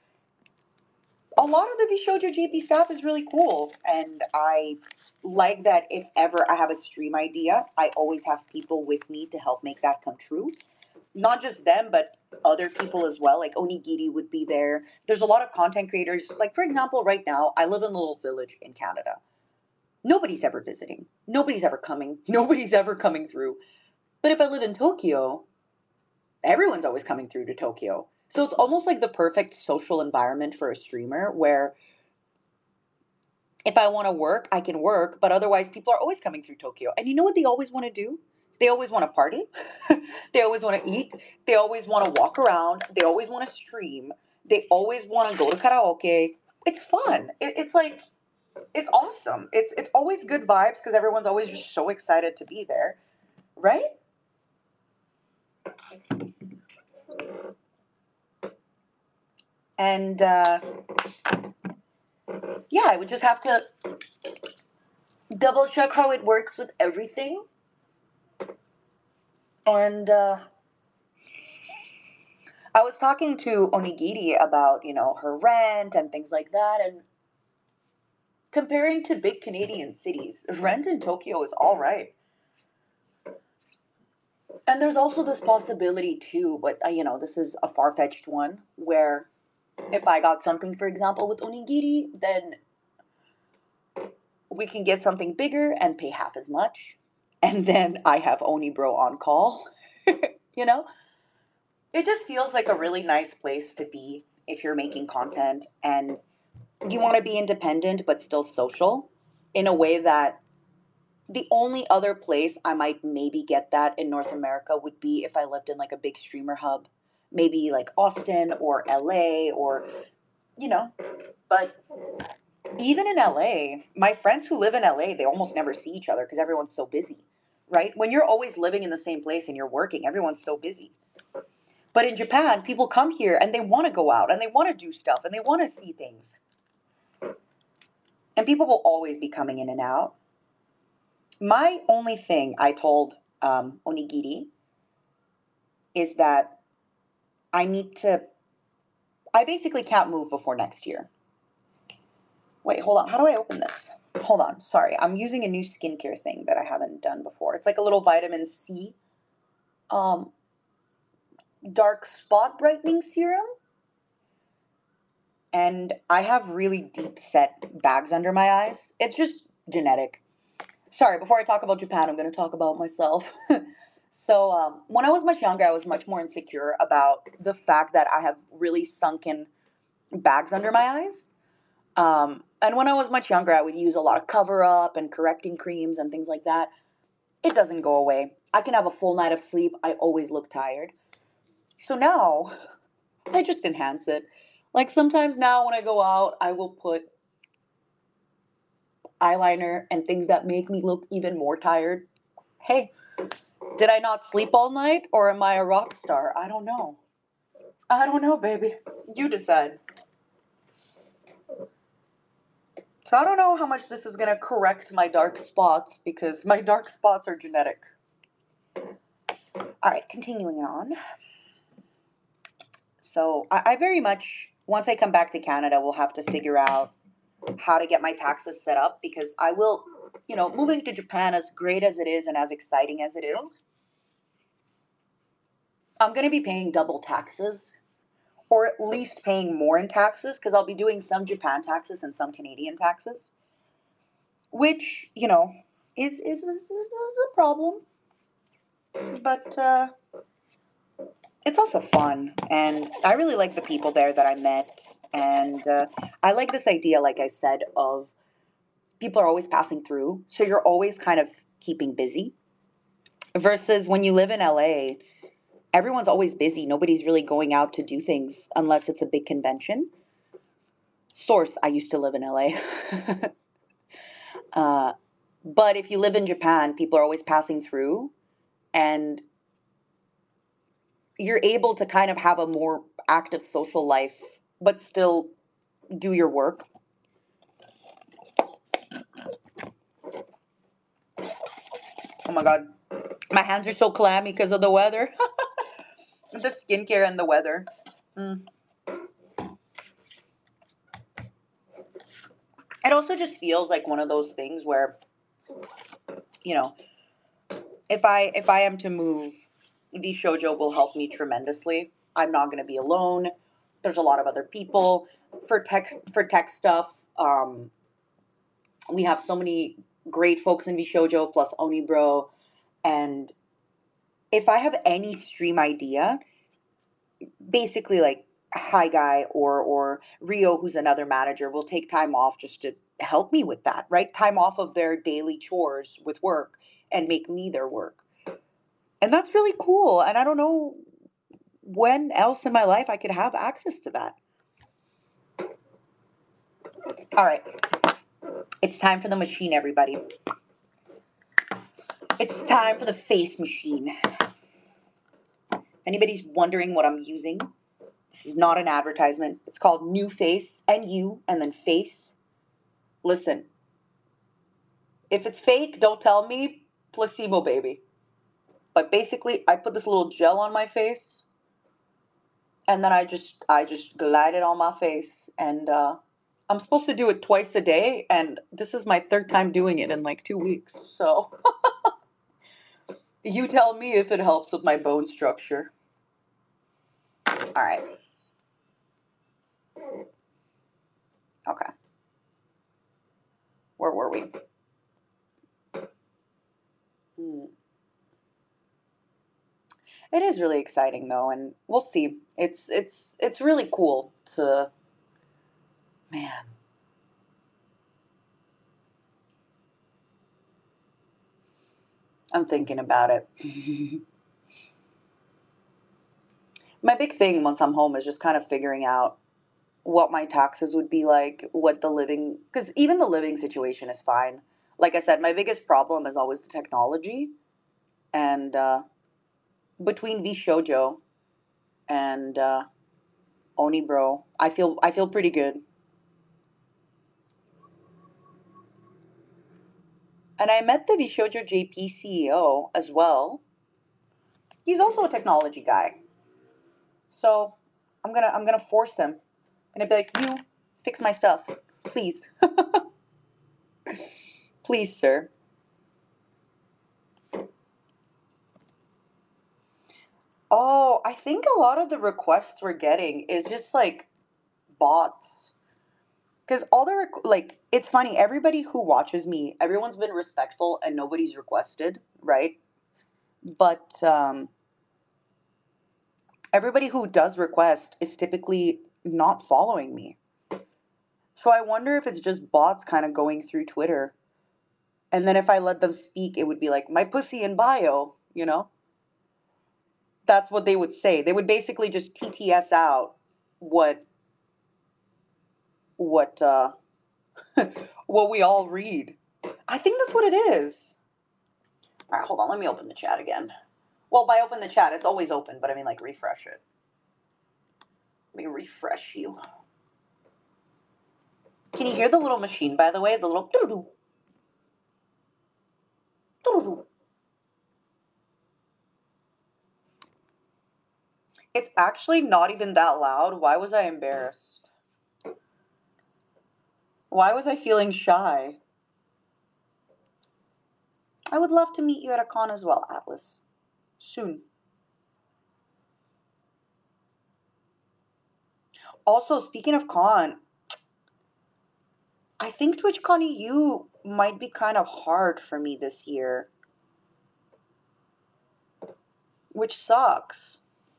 Speaker 1: A lot of the Vishojo J P staff is really cool. And I like that if ever I have a stream idea, I always have people with me to help make that come true. Not just them, but other people as well. Like Onigiri would be there. There's a lot of content creators. Like, for example, right now, I live in a little village in Canada. Nobody's ever visiting. Nobody's ever coming. Nobody's ever coming through. But if I live in Tokyo, everyone's always coming through to Tokyo. So it's almost like the perfect social environment for a streamer where if I want to work, I can work, but otherwise people are always coming through Tokyo. And you know what they always want to do? They always want to party. They always want to eat. They always want to walk around. They always want to stream. They always want to go to karaoke. It's fun. It, it's like it's awesome. It's it's always good vibes because everyone's always just so excited to be there, right? And uh, yeah, I would just have to double check how it works with everything. And uh, I was talking to Onigiri about, you know, her rent and things like that. And comparing to big Canadian cities, rent in Tokyo is all right. And there's also this possibility too, but uh, you know, this is a far-fetched one, where if I got something, for example, with Onigiri, then we can get something bigger and pay half as much. And then I have Onibro on call, you know? It just feels like a really nice place to be if you're making content and you want to be independent but still social in a way that the only other place I might maybe get that in North America would be if I lived in like a big streamer hub, maybe like Austin or L A or, you know, but even in L A, my friends who live in L A, they almost never see each other because everyone's so busy, right? When you're always living in the same place and you're working, everyone's so busy. But in Japan, people come here and they want to go out and they want to do stuff and they want to see things. And people will always be coming in and out. My only thing I told um, Onigiri is that I need to, I basically can't move before next year. Wait, hold on. How do I open this? Hold on. Sorry. I'm using a new skincare thing that I haven't done before. It's like a little vitamin C um, dark spot brightening serum. And I have really deep set bags under my eyes. It's just genetic. Sorry, before I talk about Japan, I'm going to talk about myself. So, um, when I was much younger, I was much more insecure about the fact that I have really sunken bags under my eyes. Um, and when I was much younger, I would use a lot of cover up and correcting creams and things like that. It doesn't go away. I can have a full night of sleep. I always look tired. So now I just enhance it. Like sometimes now when I go out, I will put eyeliner and things that make me look even more tired. Hey, did I not sleep all night or am I a rock star? I don't know. I don't know, baby. You decide. So I don't know how much this is going to correct my dark spots because my dark spots are genetic. All right, continuing on. So I, I very much, once I come back to Canada, will have to figure out how to get my taxes set up because I will, you know, moving to Japan, as great as it is and as exciting as it is, I'm going to be paying double taxes, or at least paying more in taxes, because I'll be doing some Japan taxes and some Canadian taxes, which, you know, is, is, is, is, is a problem. But uh, it's also fun. And I really like the people there that I met. And uh, I like this idea, like I said, of people are always passing through. So you're always kind of keeping busy. Versus when you live in L A, everyone's always busy. Nobody's really going out to do things unless it's a big convention. Source, I used to live in L A. uh, but if you live in Japan, people are always passing through, and you're able to kind of have a more active social life, but still do your work. Oh my God. My hands are so clammy because of the weather. The skincare and the weather. Mm. It also just feels like one of those things where, you know, if I if I am to move, the shoujo will help me tremendously. I'm not going to be alone. There's a lot of other people for tech for tech stuff. Um, we have so many great folks in Vishojo plus Onibro, and if I have any stream idea, basically like Hi Guy or or Rio, who's another manager, will take time off just to help me with that, right? Time off of their daily chores with work and make me their work. And that's really cool. And I don't know when else in my life I could have access to that. All right, it's time for the machine, everybody. It's time for the face machine. If anybody's wondering what I'm using, this is not an advertisement. It's called New Face, N U, and then Face. Listen, if it's fake, don't tell me. Placebo, baby. But basically, I put this little gel on my face, and then I just I just glide it on my face, and uh, I'm supposed to do it twice a day, and this is my third time doing it in like two weeks. So you tell me if it helps with my bone structure. All right. Okay. Where were we? Hmm. It is really exciting though, and we'll see. It's it's it's really cool to, man. I'm thinking about it. My big thing once I'm home is just kind of figuring out what my taxes would be like, what the living, because even the living situation is fine. Like I said, my biggest problem is always the technology, and uh, between V Shoujo and uh, Oni Bro, I feel I feel pretty good. And I met the V Shoujo J P C E O as well. He's also a technology guy, so I'm gonna I'm gonna force him. I'm gonna be like, you fix my stuff, please, please, sir. Oh, I think a lot of the requests we're getting is just like bots. Because all the rec- like, it's funny. Everybody who watches me, everyone's been respectful, and nobody's requested, right? But um, everybody who does request is typically not following me. So I wonder if it's just bots kind of going through Twitter, and then if I let them speak, it would be like my pussy in bio. You know, that's what they would say. They would basically just T T S out what what uh, what we all read. I think that's what it is. All right, hold on. Let me open the chat again. Well, by open the chat, it's always open, but I mean, like, refresh it. Let me refresh you. Can you hear the little machine, by the way? The little doo-doo, doo-doo. It's actually not even that loud. Why was I embarrassed? Why was I feeling shy? I would love to meet you at a con as well, Atlas. Soon.
Speaker 2: Also, speaking of con, I think TwitchCon E U might be kind of hard for me this year, which sucks.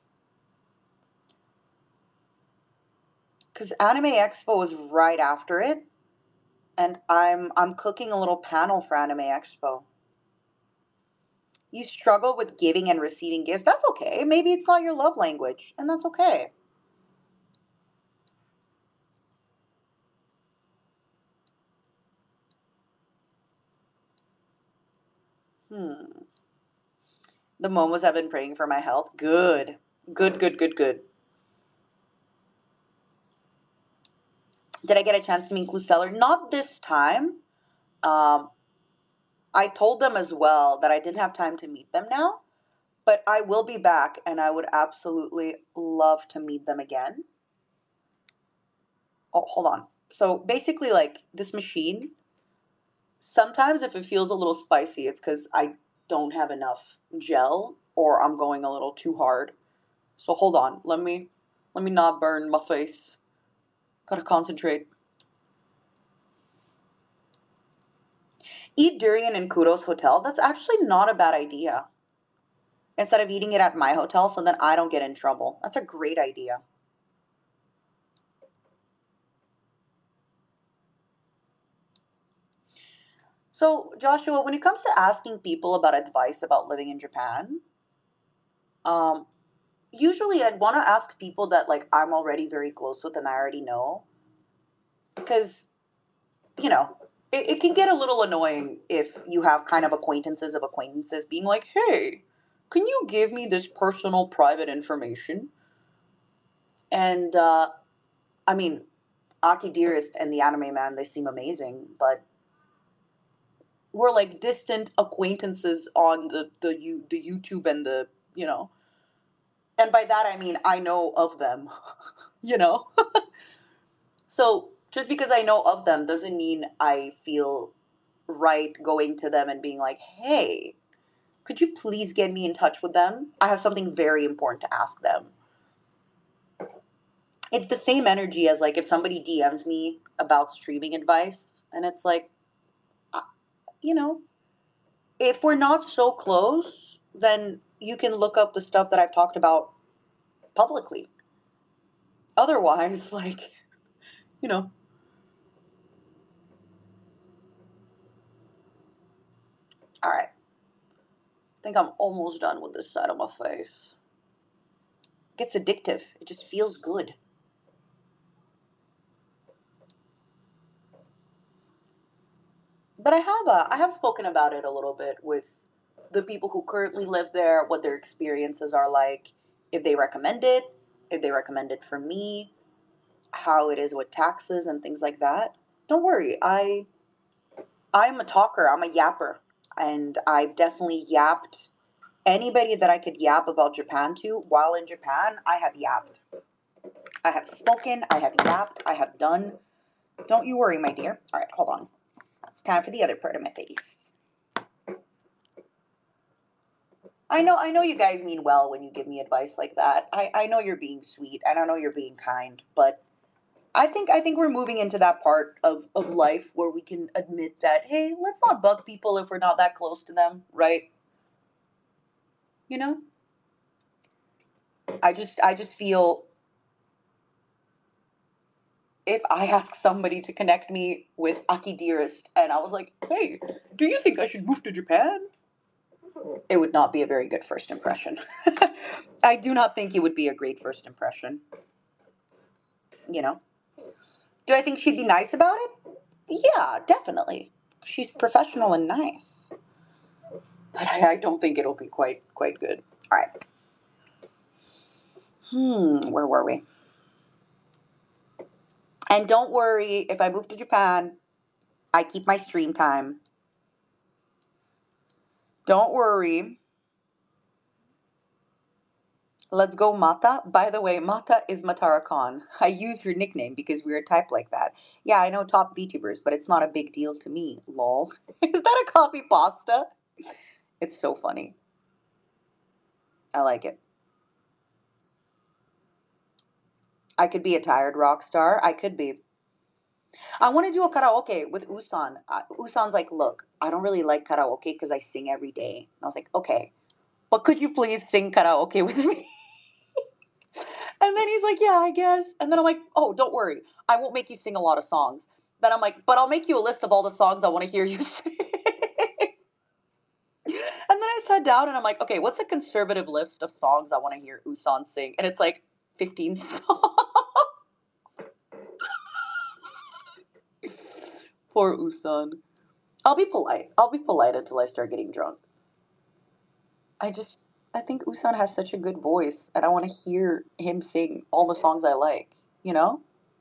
Speaker 2: Because Anime Expo is right after it, and I'm I'm cooking a little panel for Anime Expo. You struggle with giving and receiving gifts. That's okay. Maybe it's not your love language, and that's okay. Hmm. The momos have been praying for my health. Good. Good, good, good, good. Did I get a chance to meet Cluseller? Not this time. Um, I told them as well that I didn't have time to meet them now, but I will be back and I would absolutely love to meet them again. Oh, hold on. So basically, like this machine, sometimes if it feels a little spicy, it's because I don't have enough gel or I'm going a little too hard. So hold on. Let me let me not burn my face. Gotta concentrate. Eat durian in Kudos Hotel. That's actually not a bad idea. Instead of eating it at my hotel, so then I don't get in trouble. That's a great idea. So, Joshua, when it comes to asking people about advice about living in Japan, um, usually I'd want to ask people that like I'm already very close with and I already know, because you know it, it can get a little annoying if you have kind of acquaintances of acquaintances being like, "Hey, can you give me this personal private information?" And uh, I mean, Aki Dearest and the Anime Man, they seem amazing, but we're like distant acquaintances on the the you the YouTube and the you know, and by that I mean I know of them, you know. So just because I know of them doesn't mean I feel right going to them and being like, hey, could you please get me in touch with them? I have something very important to ask them. It's the same energy as like if somebody D Ms me about streaming advice, and it's like, uh, you know, if we're not so close, then you can look up the stuff that I've talked about publicly. Otherwise, like, you know, all right, I think I'm almost done with this side of my face. It gets addictive. It just feels good. But I have uh, I have spoken about it a little bit with the people who currently live there, what their experiences are like, if they recommend it, if they recommend it for me, how it is with taxes and things like that. Don't worry, I I'm a talker. I'm a yapper, and I've definitely yapped anybody that I could yap about Japan to while in Japan. I have yapped. I have spoken. I have yapped. I have done. Don't you worry, my dear. All right, hold on. It's time for the other part of my face. I know, I know you guys mean well when you give me advice like that. I, I know you're being sweet and I know you're being kind, but I think I think we're moving into that part of, of life where we can admit that, hey, let's not bug people if we're not that close to them, right? You know? I just I just feel if I ask somebody to connect me with Aki Dearest and I was like, hey, do you think I should move to Japan? It would not be a very good first impression. I do not think it would be a great first impression, you know? Do I think she'd be nice about it? Yeah, definitely. She's professional and nice. But I, I don't think it'll be quite quite good. All right. Hmm, where were we? And don't worry, if I move to Japan, I keep my stream time. Don't worry. Let's go, Mata. By the way, Mata is Matara Khan. I use your nickname because we are typed like that. Yeah, I know top VTubers, but it's not a big deal to me. Lol. Is that a copy pasta? It's so funny. I like it. I could be a tired rock star. I could be. I want to do a karaoke with Usan. Uh, Usan's like, look, I don't really like karaoke because I sing every day. And I was like, okay, but could you please sing karaoke with me? And then he's like, yeah, I guess. And then I'm like, oh, don't worry. I won't make you sing a lot of songs. Then I'm like, but I'll make you a list of all the songs I want to hear you sing. And then I sat down and I'm like, okay, what's a conservative list of songs I want to hear Usan sing? And it's like fifteen songs. Poor Usan. I'll be polite. I'll be polite until I start getting drunk. I just, I think Usan has such a good voice and I want to hear him sing all the songs I like, you know?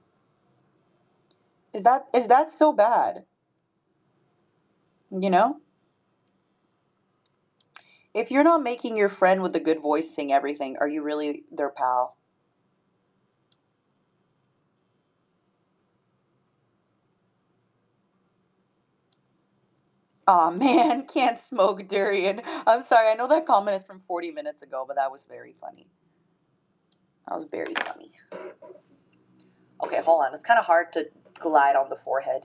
Speaker 2: Is that is that so bad? You know? If you're not making your friend with a good voice sing everything, are you really their pal? Aw, man, can't smoke durian. I'm sorry, I know that comment is from forty minutes ago, but that was very funny. That was very funny. Okay, hold on. It's kind of hard to glide on the forehead.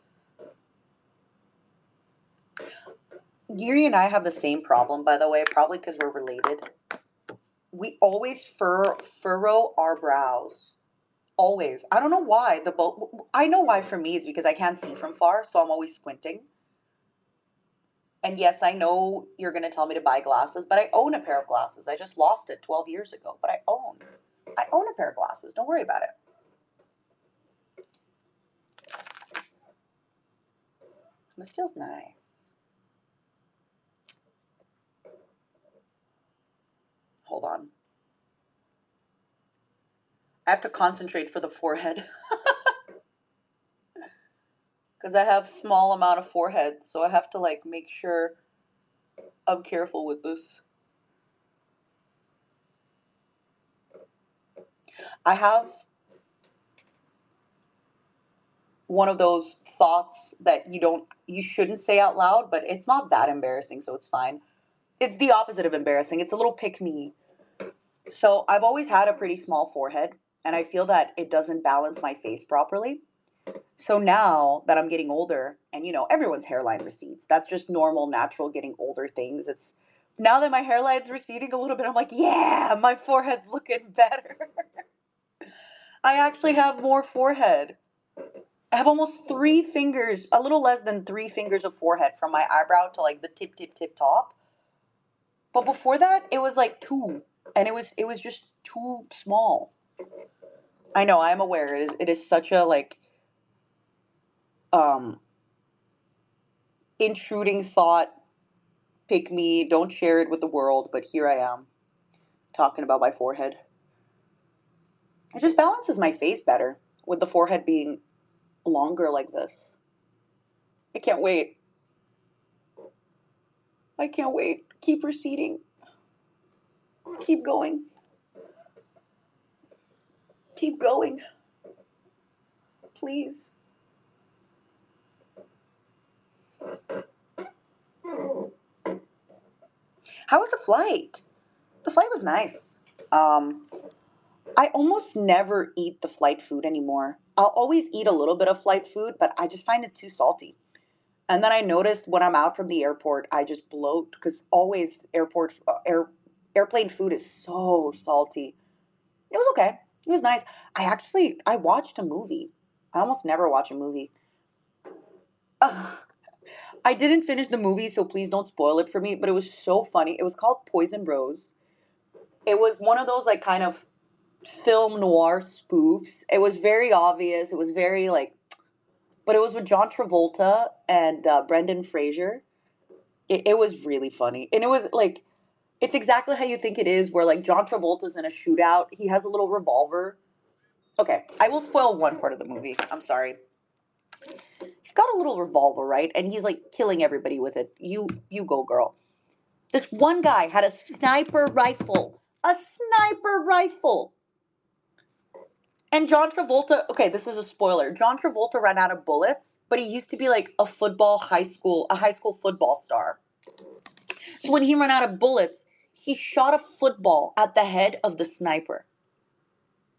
Speaker 2: Giri and I have the same problem, by the way, probably because we're related. We always fur furrow our brows. Always. I don't know why. The both. I know why for me. It's because I can't see from far, so I'm always squinting. And yes, I know you're going to tell me to buy glasses, but I own a pair of glasses. I just lost it twelve years ago, but I own. I own a pair of glasses. Don't worry about it. This feels nice. Hold on. I have to concentrate for the forehead because I have small amount of forehead, so I have to like make sure I'm careful with this. I have one of those thoughts that you don't you shouldn't say out loud, but it's not that embarrassing, so it's fine. It's the opposite of embarrassing. It's a little pick me. So I've always had a pretty small forehead, and I feel that it doesn't balance my face properly. So now that I'm getting older, and you know, everyone's hairline recedes. That's just normal, natural getting older things. It's now that my hairline's receding a little bit, I'm like, yeah, my forehead's looking better. I actually have more forehead. I have almost three fingers, a little less than three fingers of forehead from my eyebrow to like the tip, tip, tip top. But before that, it was like two, and it was it was just too small. I know, I am aware. It is it is such a like um intruding thought. Pick me, don't share it with the world. But here I am talking about my forehead. It just balances my face better with the forehead being longer like this. I can't wait. I can't wait. Keep receding. Keep going. Keep going. Please. How was the flight? The flight was nice. Um, I almost never eat the flight food anymore. I'll always eat a little bit of flight food, but I just find it too salty. And then I noticed when I'm out from the airport, I just bloat because always airport uh, air airplane food is so salty. It was okay. It was nice. I actually I watched a movie. I almost never watch a movie. Ugh. I didn't finish the movie, so please don't spoil it for me. But it was so funny. It was called Poison Rose. It was one of those like kind of film noir spoofs. It was very obvious. It was very like, but it was with John Travolta and uh, Brendan Fraser. It, it was really funny, and it was like it's exactly how you think it is. Where like John Travolta's in a shootout, he has a little revolver. Okay, I will spoil one part of the movie. I'm sorry. He's got a little revolver, right? And he's like killing everybody with it. You, you go, girl. This one guy had a sniper rifle. A sniper rifle. And John Travolta, okay, this is a spoiler. John Travolta ran out of bullets, but he used to be like a football high school, a high school football star. So when he ran out of bullets, he shot a football at the head of the sniper.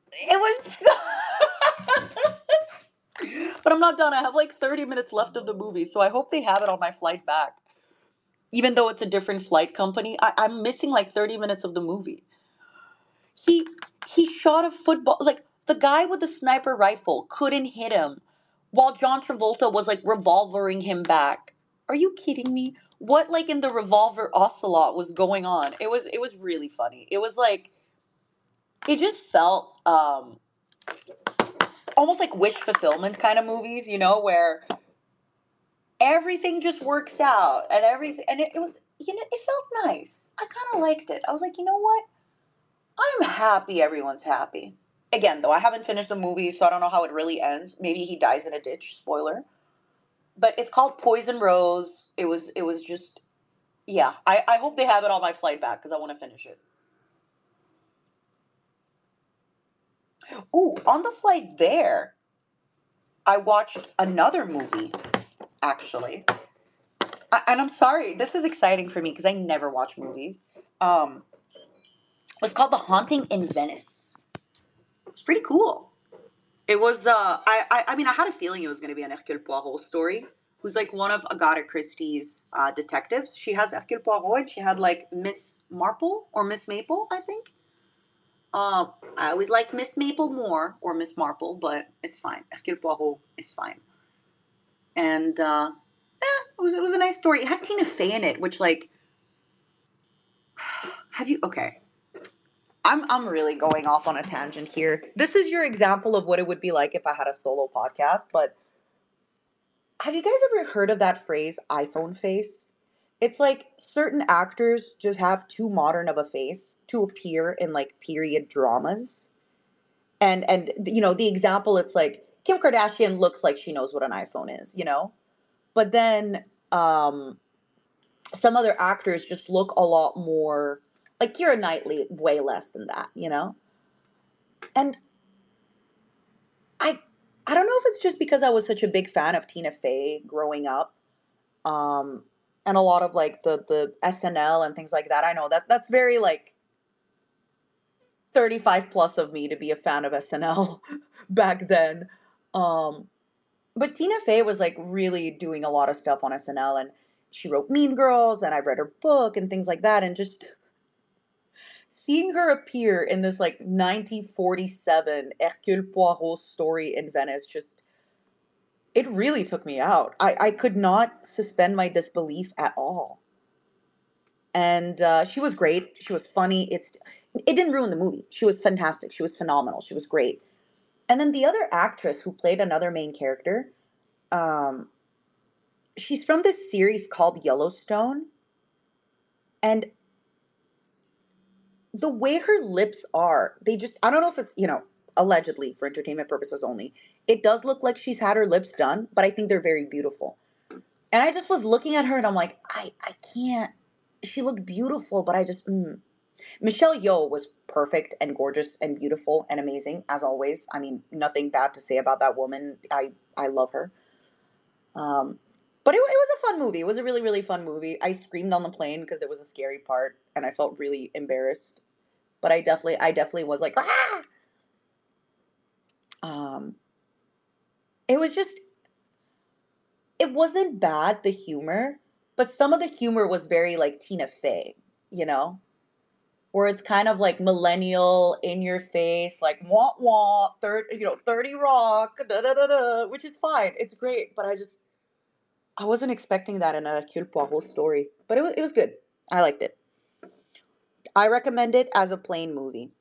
Speaker 2: It was so but I'm not done. I have like thirty minutes left of the movie, so I hope they have it on my flight back. Even though it's a different flight company, I, I'm missing like thirty minutes of the movie. He he shot a football, like the guy with the sniper rifle couldn't hit him while John Travolta was like revolvering him back. Are you kidding me? What like in the revolver ocelot was going on? It was it was really funny. It was like it just felt um almost like wish fulfillment kind of movies, you know, where everything just works out and everything and it, it was you know, it felt nice. I kind of liked it. I was like, you know what? I'm happy everyone's happy. Again, though, I haven't finished the movie, so I don't know how it really ends. Maybe he dies in a ditch, spoiler. But it's called Poison Rose. It was it was just yeah. I, I hope they have it on my flight back because I want to finish it. Ooh, on the flight there, I watched another movie, actually. I, and I'm sorry, this is exciting for me because I never watch movies. Um, it's called The Haunting in Venice. It's pretty cool. It was. Uh, I, I. I mean, I had a feeling it was going to be an Hercule Poirot story. Who's like one of Agatha Christie's uh, detectives. She has Hercule Poirot, and she had like Miss Marple or Miss Maple, I think. Um, I always like Miss Maple more or Miss Marple, but it's fine. Hercule Poirot is fine. And uh, eh, it was. It was a nice story. It had Tina Fey in it, which like, have you? Okay, I'm I'm really going off on a tangent here. This is your example of what it would be like if I had a solo podcast, but have you guys ever heard of that phrase, iPhone face? It's like certain actors just have too modern of a face to appear in like period dramas. And and you know, the example it's like Kim Kardashian looks like she knows what an iPhone is, you know? But then um some other actors just look a lot more like Keira Knightley, way less than that, you know? And I I don't know if it's just because I was such a big fan of Tina Fey growing up, um and a lot of like the the S N L and things like that. I know that that's very like thirty-five plus of me to be a fan of S N L back then. Um but Tina Fey was like really doing a lot of stuff on S N L, and she wrote Mean Girls, and I read her book and things like that, and just seeing her appear in this like nineteen forty-seven Hercule Poirot story in Venice just it really took me out. I I could not suspend my disbelief at all. And uh, she was great. She was funny. It's it didn't ruin the movie. She was fantastic. She was phenomenal. She was great. And then the other actress who played another main character, um, she's from this series called Yellowstone, and the way her lips are, they just I don't know if it's you know allegedly for entertainment purposes only. It does look like she's had her lips done, but I think they're very beautiful. And I just was looking at her and I'm like, I I can't. She looked beautiful, but I just mm. Michelle Yeoh was perfect and gorgeous and beautiful and amazing as always. I mean, nothing bad to say about that woman. I I love her. Um, but it, it was a fun movie. It was a really really fun movie. I screamed on the plane because there was a scary part and I felt really embarrassed. But I definitely I definitely was like ah. Um, it was just it wasn't bad the humor, but some of the humor was very like Tina Fey, you know, where it's kind of like millennial in your face, like wah wah, third, you know, thirty rock, da da da da, which is fine. It's great, but I just I wasn't expecting that in a Hercule Poirot story, but it was it was good. I liked it. I recommend it as a plane movie.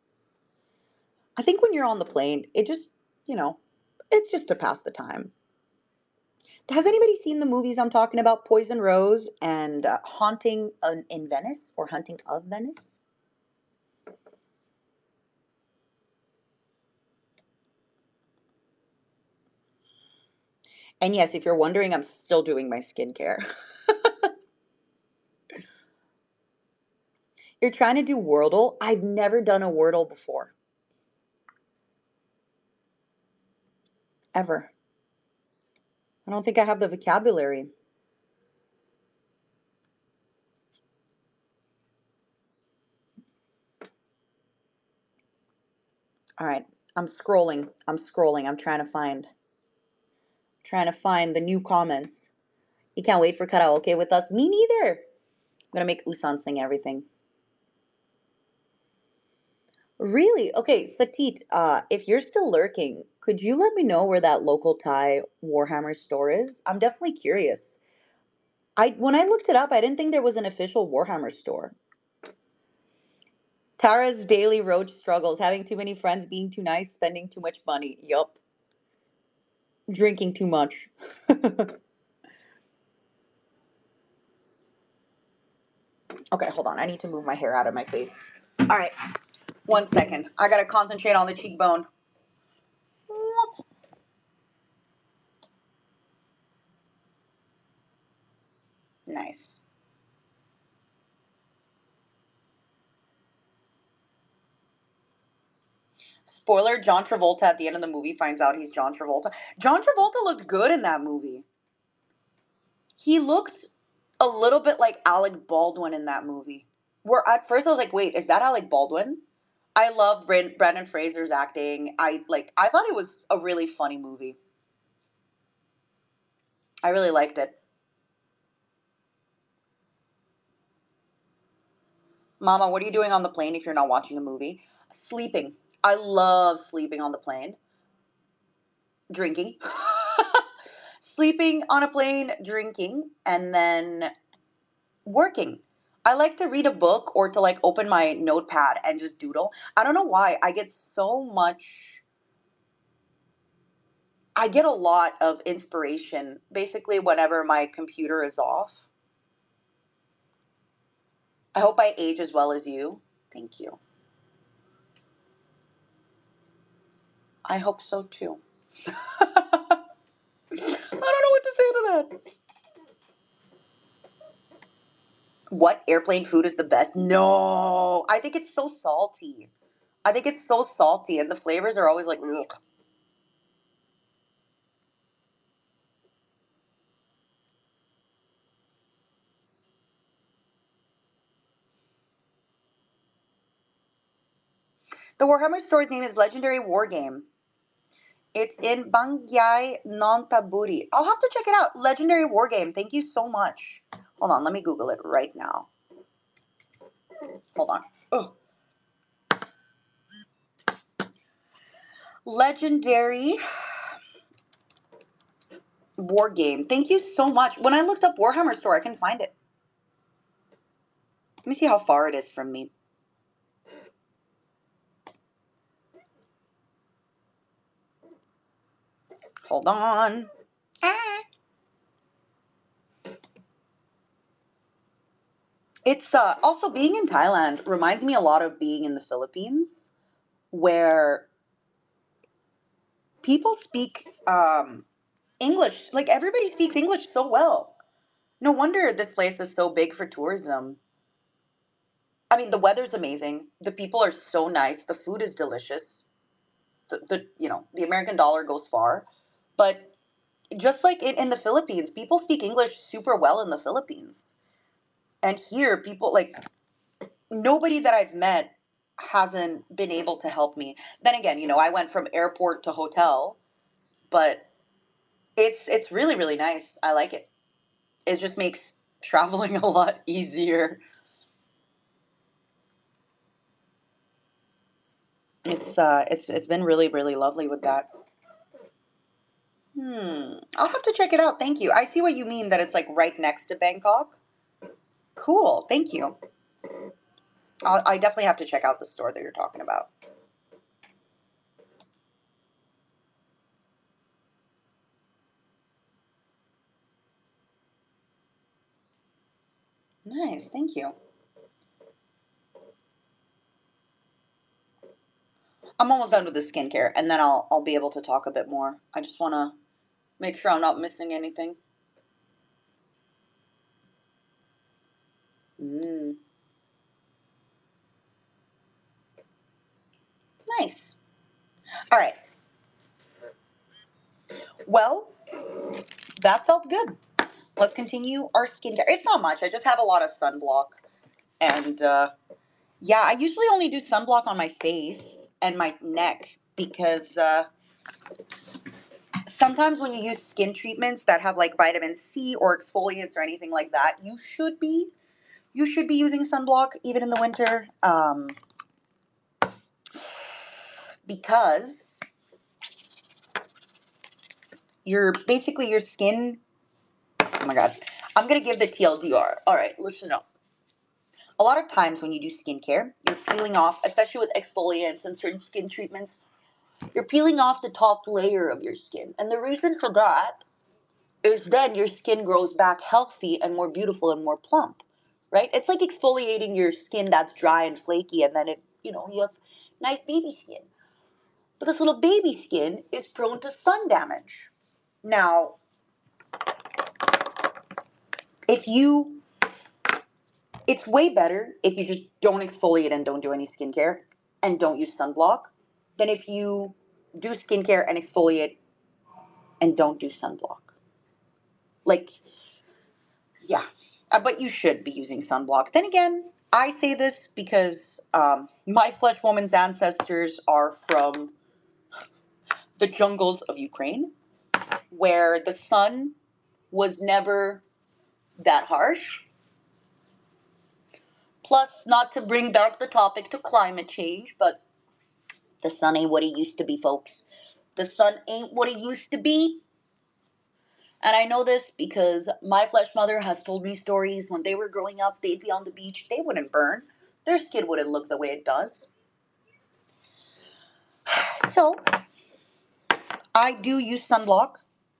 Speaker 2: I think when you're on the plane, it just you know, it's just to pass the time. Has anybody seen the movies I'm talking about? Poison Rose and uh, Haunting in in Venice or Hunting of Venice? And yes, if you're wondering, I'm still doing my skincare. You're trying to do Wordle? I've never done a Wordle before. Ever. I don't think I have the vocabulary. All right. I'm scrolling. I'm scrolling. I'm trying to find trying to find the new comments. You can't wait for karaoke with us? Me neither. I'm gonna make Usan sing everything. Really? Okay, Satit, uh, if you're still lurking, could you let me know where that local Thai Warhammer store is? I'm definitely curious. I when I looked it up, I didn't think there was an official Warhammer store. Tara's daily road struggles, having too many friends, being too nice, spending too much money. Yup. Drinking too much. Okay, hold on. I need to move my hair out of my face. All right, one second. I gotta concentrate on the cheekbone. Nice. Spoiler, John Travolta at the end of the movie finds out he's John Travolta. John Travolta looked good in that movie. He looked a little bit like Alec Baldwin in that movie. Where at first I was like, wait, is that Alec Baldwin? I love Brand- Brandon Fraser's acting. I like. I thought it was a really funny movie. I really liked it. Mama, what are you doing on the plane if you're not watching a movie? Sleeping. I love sleeping on the plane. Drinking. Sleeping on a plane, drinking, and then working. I like to read a book or to like open my notepad and just doodle. I don't know why. I get so much I get a lot of inspiration basically whenever my computer is off. I hope I age as well as you. Thank you. I hope so too. I don't know what to say to that. What airplane food is the best? No, I think it's so salty. I think it's so salty, and the flavors are always like, ugh. The Warhammer store's name is Legendary War Game. It's in Bangyai Nontaburi. I'll have to check it out. Legendary War Game. Thank you so much. Hold on, let me Google it right now. Hold on. Oh, Legendary War Game. Thank you so much. When I looked up Warhammer store, I can find it. Let me see how far it is from me. Hold on. Ah. It's uh, also being in Thailand reminds me a lot of being in the Philippines, where people speak um, English. Like everybody speaks English so well. No wonder this place is so big for tourism. I mean, the weather's amazing. The people are so nice. The food is delicious. The, the you know the American dollar goes far, but just like in, in the Philippines, people speak English super well in the Philippines. And here, people like nobody that I've met hasn't been able to help me. Then again, you know, I went from airport to hotel, but it's it's really really nice. I like it. It just makes traveling a lot easier. It's uh it's it's been really really lovely with that. Hmm. I'll have to check it out. Thank you. I see what you mean that it's like right next to Bangkok. Cool. Thank you. I'll, I definitely have to check out the store that you're talking about. Nice. Thank you. I'm almost done with the skincare, and then I'll I'll be able to talk a bit more. I just want to make sure I'm not missing anything. Mm, nice. All right. Well, that felt good. Let's continue our skincare. It's not much. I just have a lot of sunblock, and uh, yeah, I usually only do sunblock on my face. and my neck because uh, sometimes when you use skin treatments that have like vitamin C or exfoliants or anything like that, you should be you should be using sunblock even in the winter, um, because your basically your skin. Oh my god, I'm gonna give the T L D R. All right, listen up. A lot of times when you do skincare, you're peeling off, especially with exfoliants and certain skin treatments, you're peeling off the top layer of your skin. And the reason for that is then your skin grows back healthy and more beautiful and more plump, right? It's like exfoliating your skin that's dry and flaky, and then it, you know, you have nice baby skin. But this little baby skin is prone to sun damage. Now, if you, it's way better if you just don't exfoliate and don't do any skincare and don't use sunblock than if you do skincare and exfoliate and don't do sunblock. Like, yeah, uh, but you should be using sunblock. Then again, I say this because um, my flesh woman's ancestors are from the jungles of Ukraine, where the sun was never that harsh. Plus, not to bring back the topic to climate change, but the sun ain't what it used to be, folks. The sun ain't what it used to be. And I know this because my flesh mother has told me stories when they were growing up, they'd be on the beach, they wouldn't burn. Their skin wouldn't look the way it does. So, I do use sunblock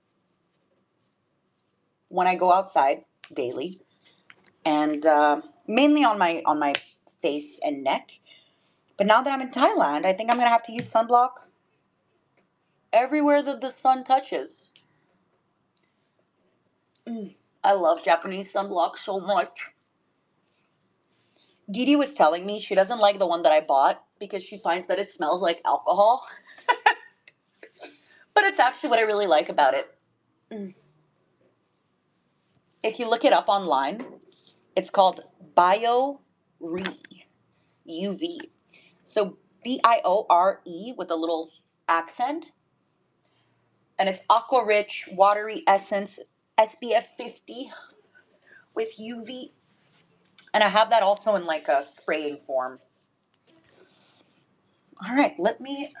Speaker 2: when I go outside daily, and uh, mainly on my on my face and neck. But now that I'm in Thailand, I think I'm gonna have to use sunblock everywhere that the sun touches. Mm, I love Japanese sunblock so much. Gidi was telling me she doesn't like the one that I bought because she finds that it smells like alcohol. But it's actually what I really like about it. Mm. If you look it up online, it's called Bio Re U V. So B I O R E with a little accent. And it's aqua rich, watery essence, S P F fifty with U V. And I have that also in like a spraying form. All right, let me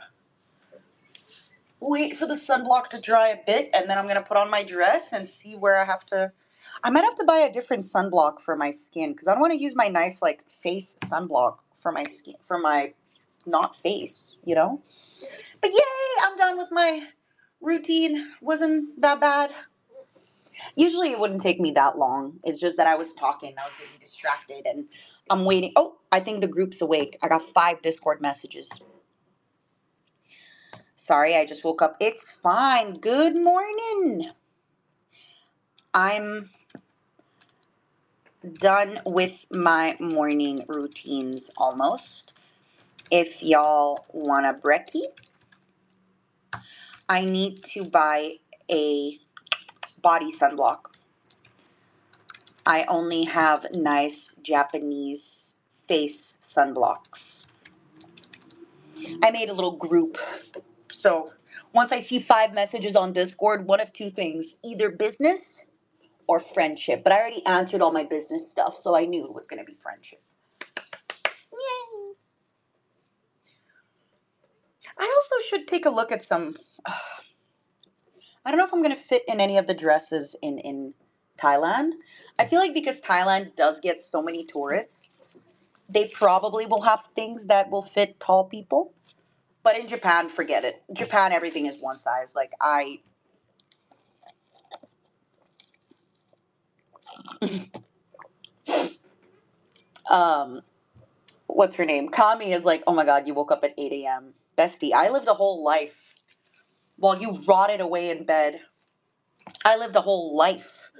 Speaker 2: wait for the sunblock to dry a bit, and then I'm gonna put on my dress and see where I have to. I might have to buy a different sunblock for my skin because I don't want to use my nice like face sunblock for my skin for my not face, you know. But yay, I'm done with my routine. Wasn't that bad. Usually it wouldn't take me that long. It's just that I was talking, I was getting distracted, and I'm waiting. Oh, I think the group's awake. I got five Discord messages. Sorry, I just woke up. It's fine. Good morning. I'm done with my morning routines almost. If y'all want a brekkie, I need to buy a body sunblock. I only have nice Japanese face sunblocks. I made a little group. So once I see five messages on Discord, one of two things, either business or friendship. But I already answered all my business stuff, so I knew it was going to be friendship. Yay! I also should take a look at some. Uh, I don't know if I'm going to fit in any of the dresses in, in Thailand. I feel like because Thailand does get so many tourists, they probably will have things that will fit tall people. But in Japan, forget it. Japan, everything is one size. Like, I. um, what's her name? Kami is like, oh my god, you woke up at eight a.m. Bestie, I lived a whole life while you rotted away in bed. I lived a whole life.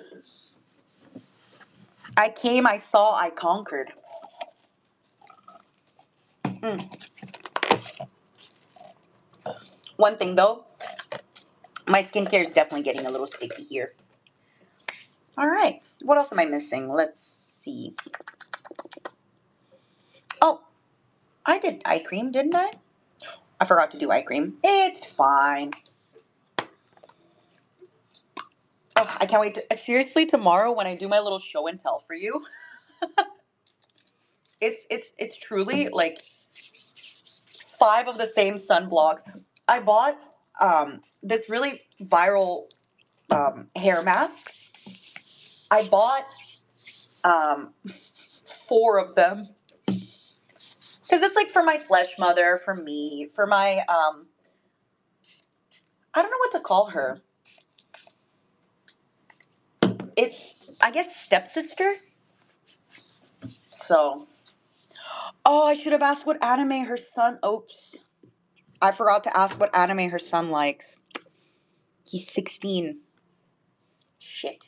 Speaker 2: I came, I saw, I conquered. Mm. One thing though, my skincare is definitely getting a little sticky here. All right, what else am I missing? Let's see. Oh, I did eye cream, didn't I? I forgot to do eye cream. It's fine. Oh, I can't wait to, seriously, tomorrow when I do my little show and tell for you, it's it's it's truly like five of the same sunblocks. I bought um this really viral um hair mask. I bought um four of them because it's like for my flesh mother, for me, for my um I don't know what to call her. It's, I guess, stepsister. So, oh, I should have asked what anime her son. Oops, I forgot to ask what anime her son likes. He's sixteen. Shit.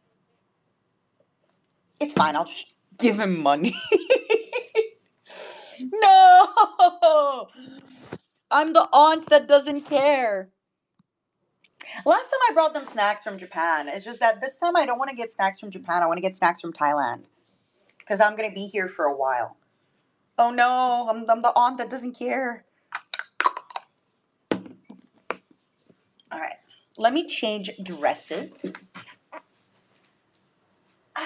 Speaker 2: It's fine. I'll just give him money. No, I'm the aunt that doesn't care. Last time I brought them snacks from Japan. It's just that this time I don't want to get snacks from Japan. I want to get snacks from Thailand because I'm gonna be here for a while. Oh no, I'm, I'm the aunt that doesn't care. All right, let me change dresses. All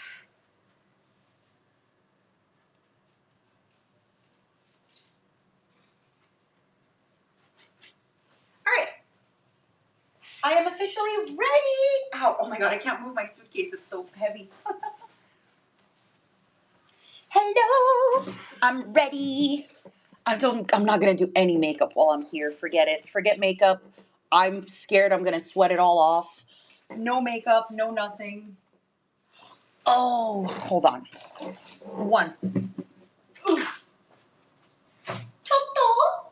Speaker 2: right, I am officially ready. Ow, oh my god, I can't move my suitcase. It's so heavy. Hello, I'm ready. I don't. I'm not gonna do any makeup while I'm here. Forget it. Forget makeup. I'm scared I'm gonna sweat it all off. No makeup, no nothing. Oh, hold on. Once. Oof. Toto.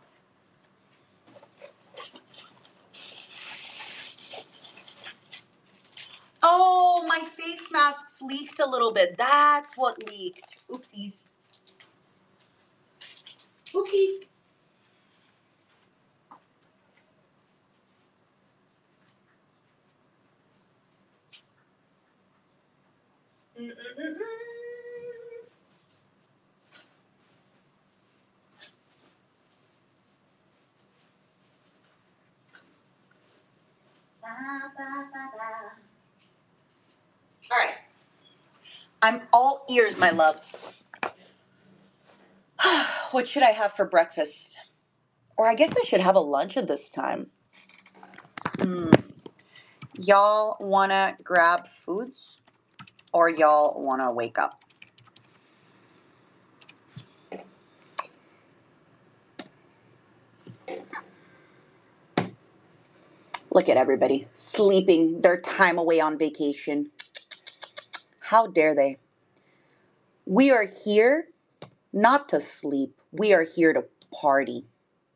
Speaker 2: Oh, my face mask's leaked a little bit. That's what leaked. Oopsies. Oopsies. Mm-mm-mm-mm. Ba, ba, ba, ba. All right. I'm all ears, my loves. What should I have for breakfast? Or I guess I should have a lunch at this time. Hmm. Y'all wanna grab foods or y'all wanna wake up? Look at everybody sleeping their time away on vacation. How dare they? We are here not to sleep. We are here to party.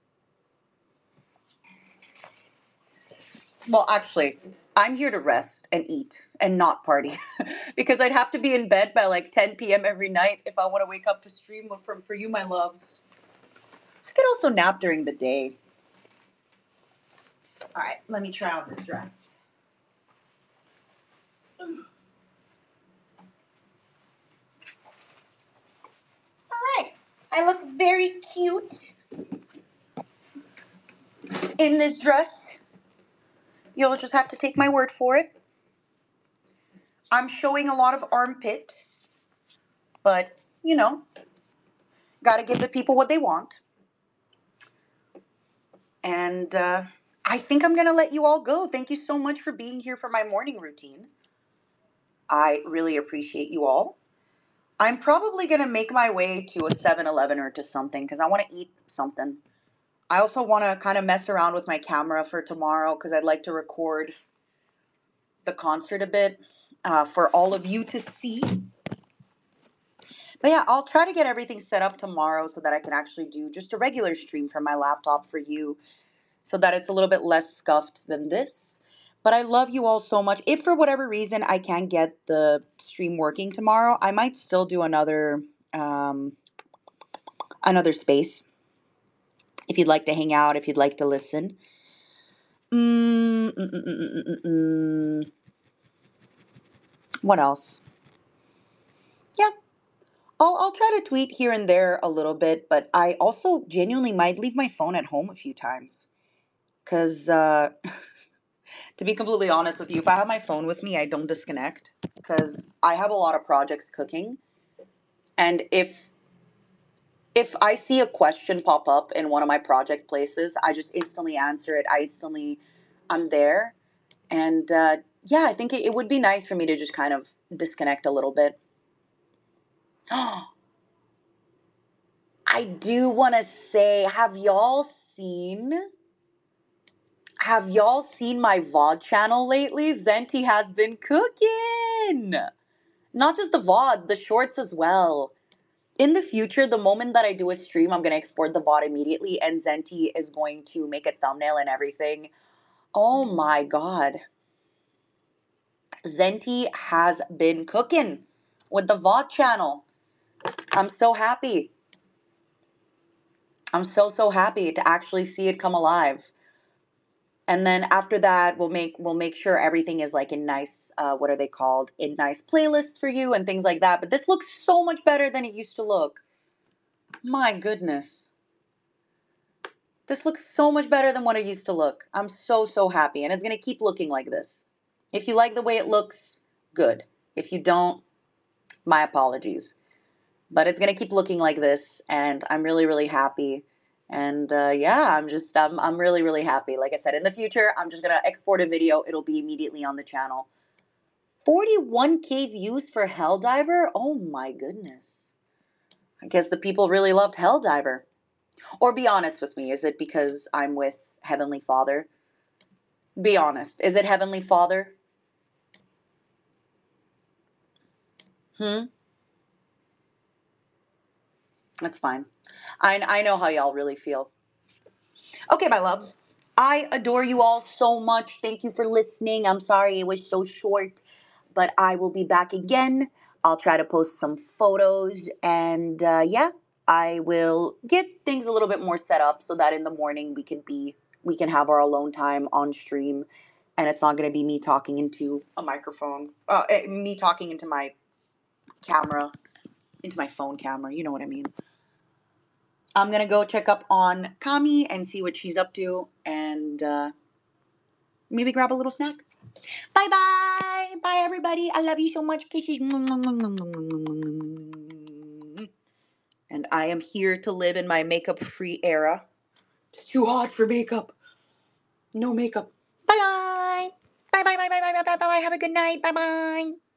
Speaker 2: Well, actually, I'm here to rest and eat and not party because I'd have to be in bed by like ten p.m. every night if I want to wake up to stream from for you, my loves. I could also nap during the day. All right, let me try on this dress. All right, I look very cute in this dress. You'll just have to take my word for it. I'm showing a lot of armpit, but you know, gotta give the people what they want. And uh, I think I'm gonna let you all go. Thank you so much for being here for my morning routine. I really appreciate you all. I'm probably gonna make my way to a seven eleven or to something because I want to eat something. I also want to kind of mess around with my camera for tomorrow because I'd like to record the concert a bit uh, for all of you to see. But yeah, I'll try to get everything set up tomorrow so that I can actually do just a regular stream from my laptop for you so that it's a little bit less scuffed than this. But I love you all so much. If for whatever reason I can't get the stream working tomorrow, I might still do another um, another space. If you'd like to hang out, if you'd like to listen. Mm, mm, mm, mm, mm, mm, mm. What else? Yeah, I'll I'll try to tweet here and there a little bit, but I also genuinely might leave my phone at home a few times. Cause uh, to be completely honest with you, if I have my phone with me, I don't disconnect. Cause I have a lot of projects cooking, and if if I see a question pop up in one of my project places, I just instantly answer it. I instantly, I'm there, and uh, yeah, I think it, it would be nice for me to just kind of disconnect a little bit. I do want to say, have y'all seen? Have y'all seen my V O D channel lately? Zenti has been cooking. Not just the V O Ds, the shorts as well. In the future, the moment that I do a stream, I'm going to export the V O D immediately, and Zenti is going to make a thumbnail and everything. Oh my god. Zenti has been cooking with the V O D channel. I'm so happy. I'm so, so happy to actually see it come alive. And then after that, we'll make we'll make sure everything is like in nice uh, what are they called, in nice playlists for you and things like that. But this looks so much better than it used to look. My goodness, this looks so much better than what it used to look. I'm so, so happy, and it's gonna keep looking like this. If you like the way it looks, good. If you don't, my apologies. But it's gonna keep looking like this, and I'm really, really happy. And uh, yeah, I'm just I'm I'm really, really happy. Like I said, in the future, I'm just gonna export a video. It'll be immediately on the channel. forty-one K views for Helldiver? Oh my goodness. I guess the people really loved Helldiver. Or be honest with me, is it because I'm with Heavenly Father? Be honest. Is it Heavenly Father? Hmm? That's fine. I, I know how y'all really feel. Okay, my loves. I adore you all so much. Thank you for listening. I'm sorry it was so short, but I will be back again. I'll try to post some photos, and uh, yeah, I will get things a little bit more set up so that in the morning we can be we can have our alone time on stream, and it's not going to be me talking into a microphone, uh, eh, me talking into my camera, into my phone camera. You know what I mean. I'm gonna go check up on Kami and see what she's up to, and uh, maybe grab a little snack. Bye bye, bye everybody. I love you so much. Kisses. And I am here to live in my makeup-free era. It's too hot for makeup. No makeup. Bye bye. Bye bye bye bye bye bye bye bye. Have a good night. Bye bye.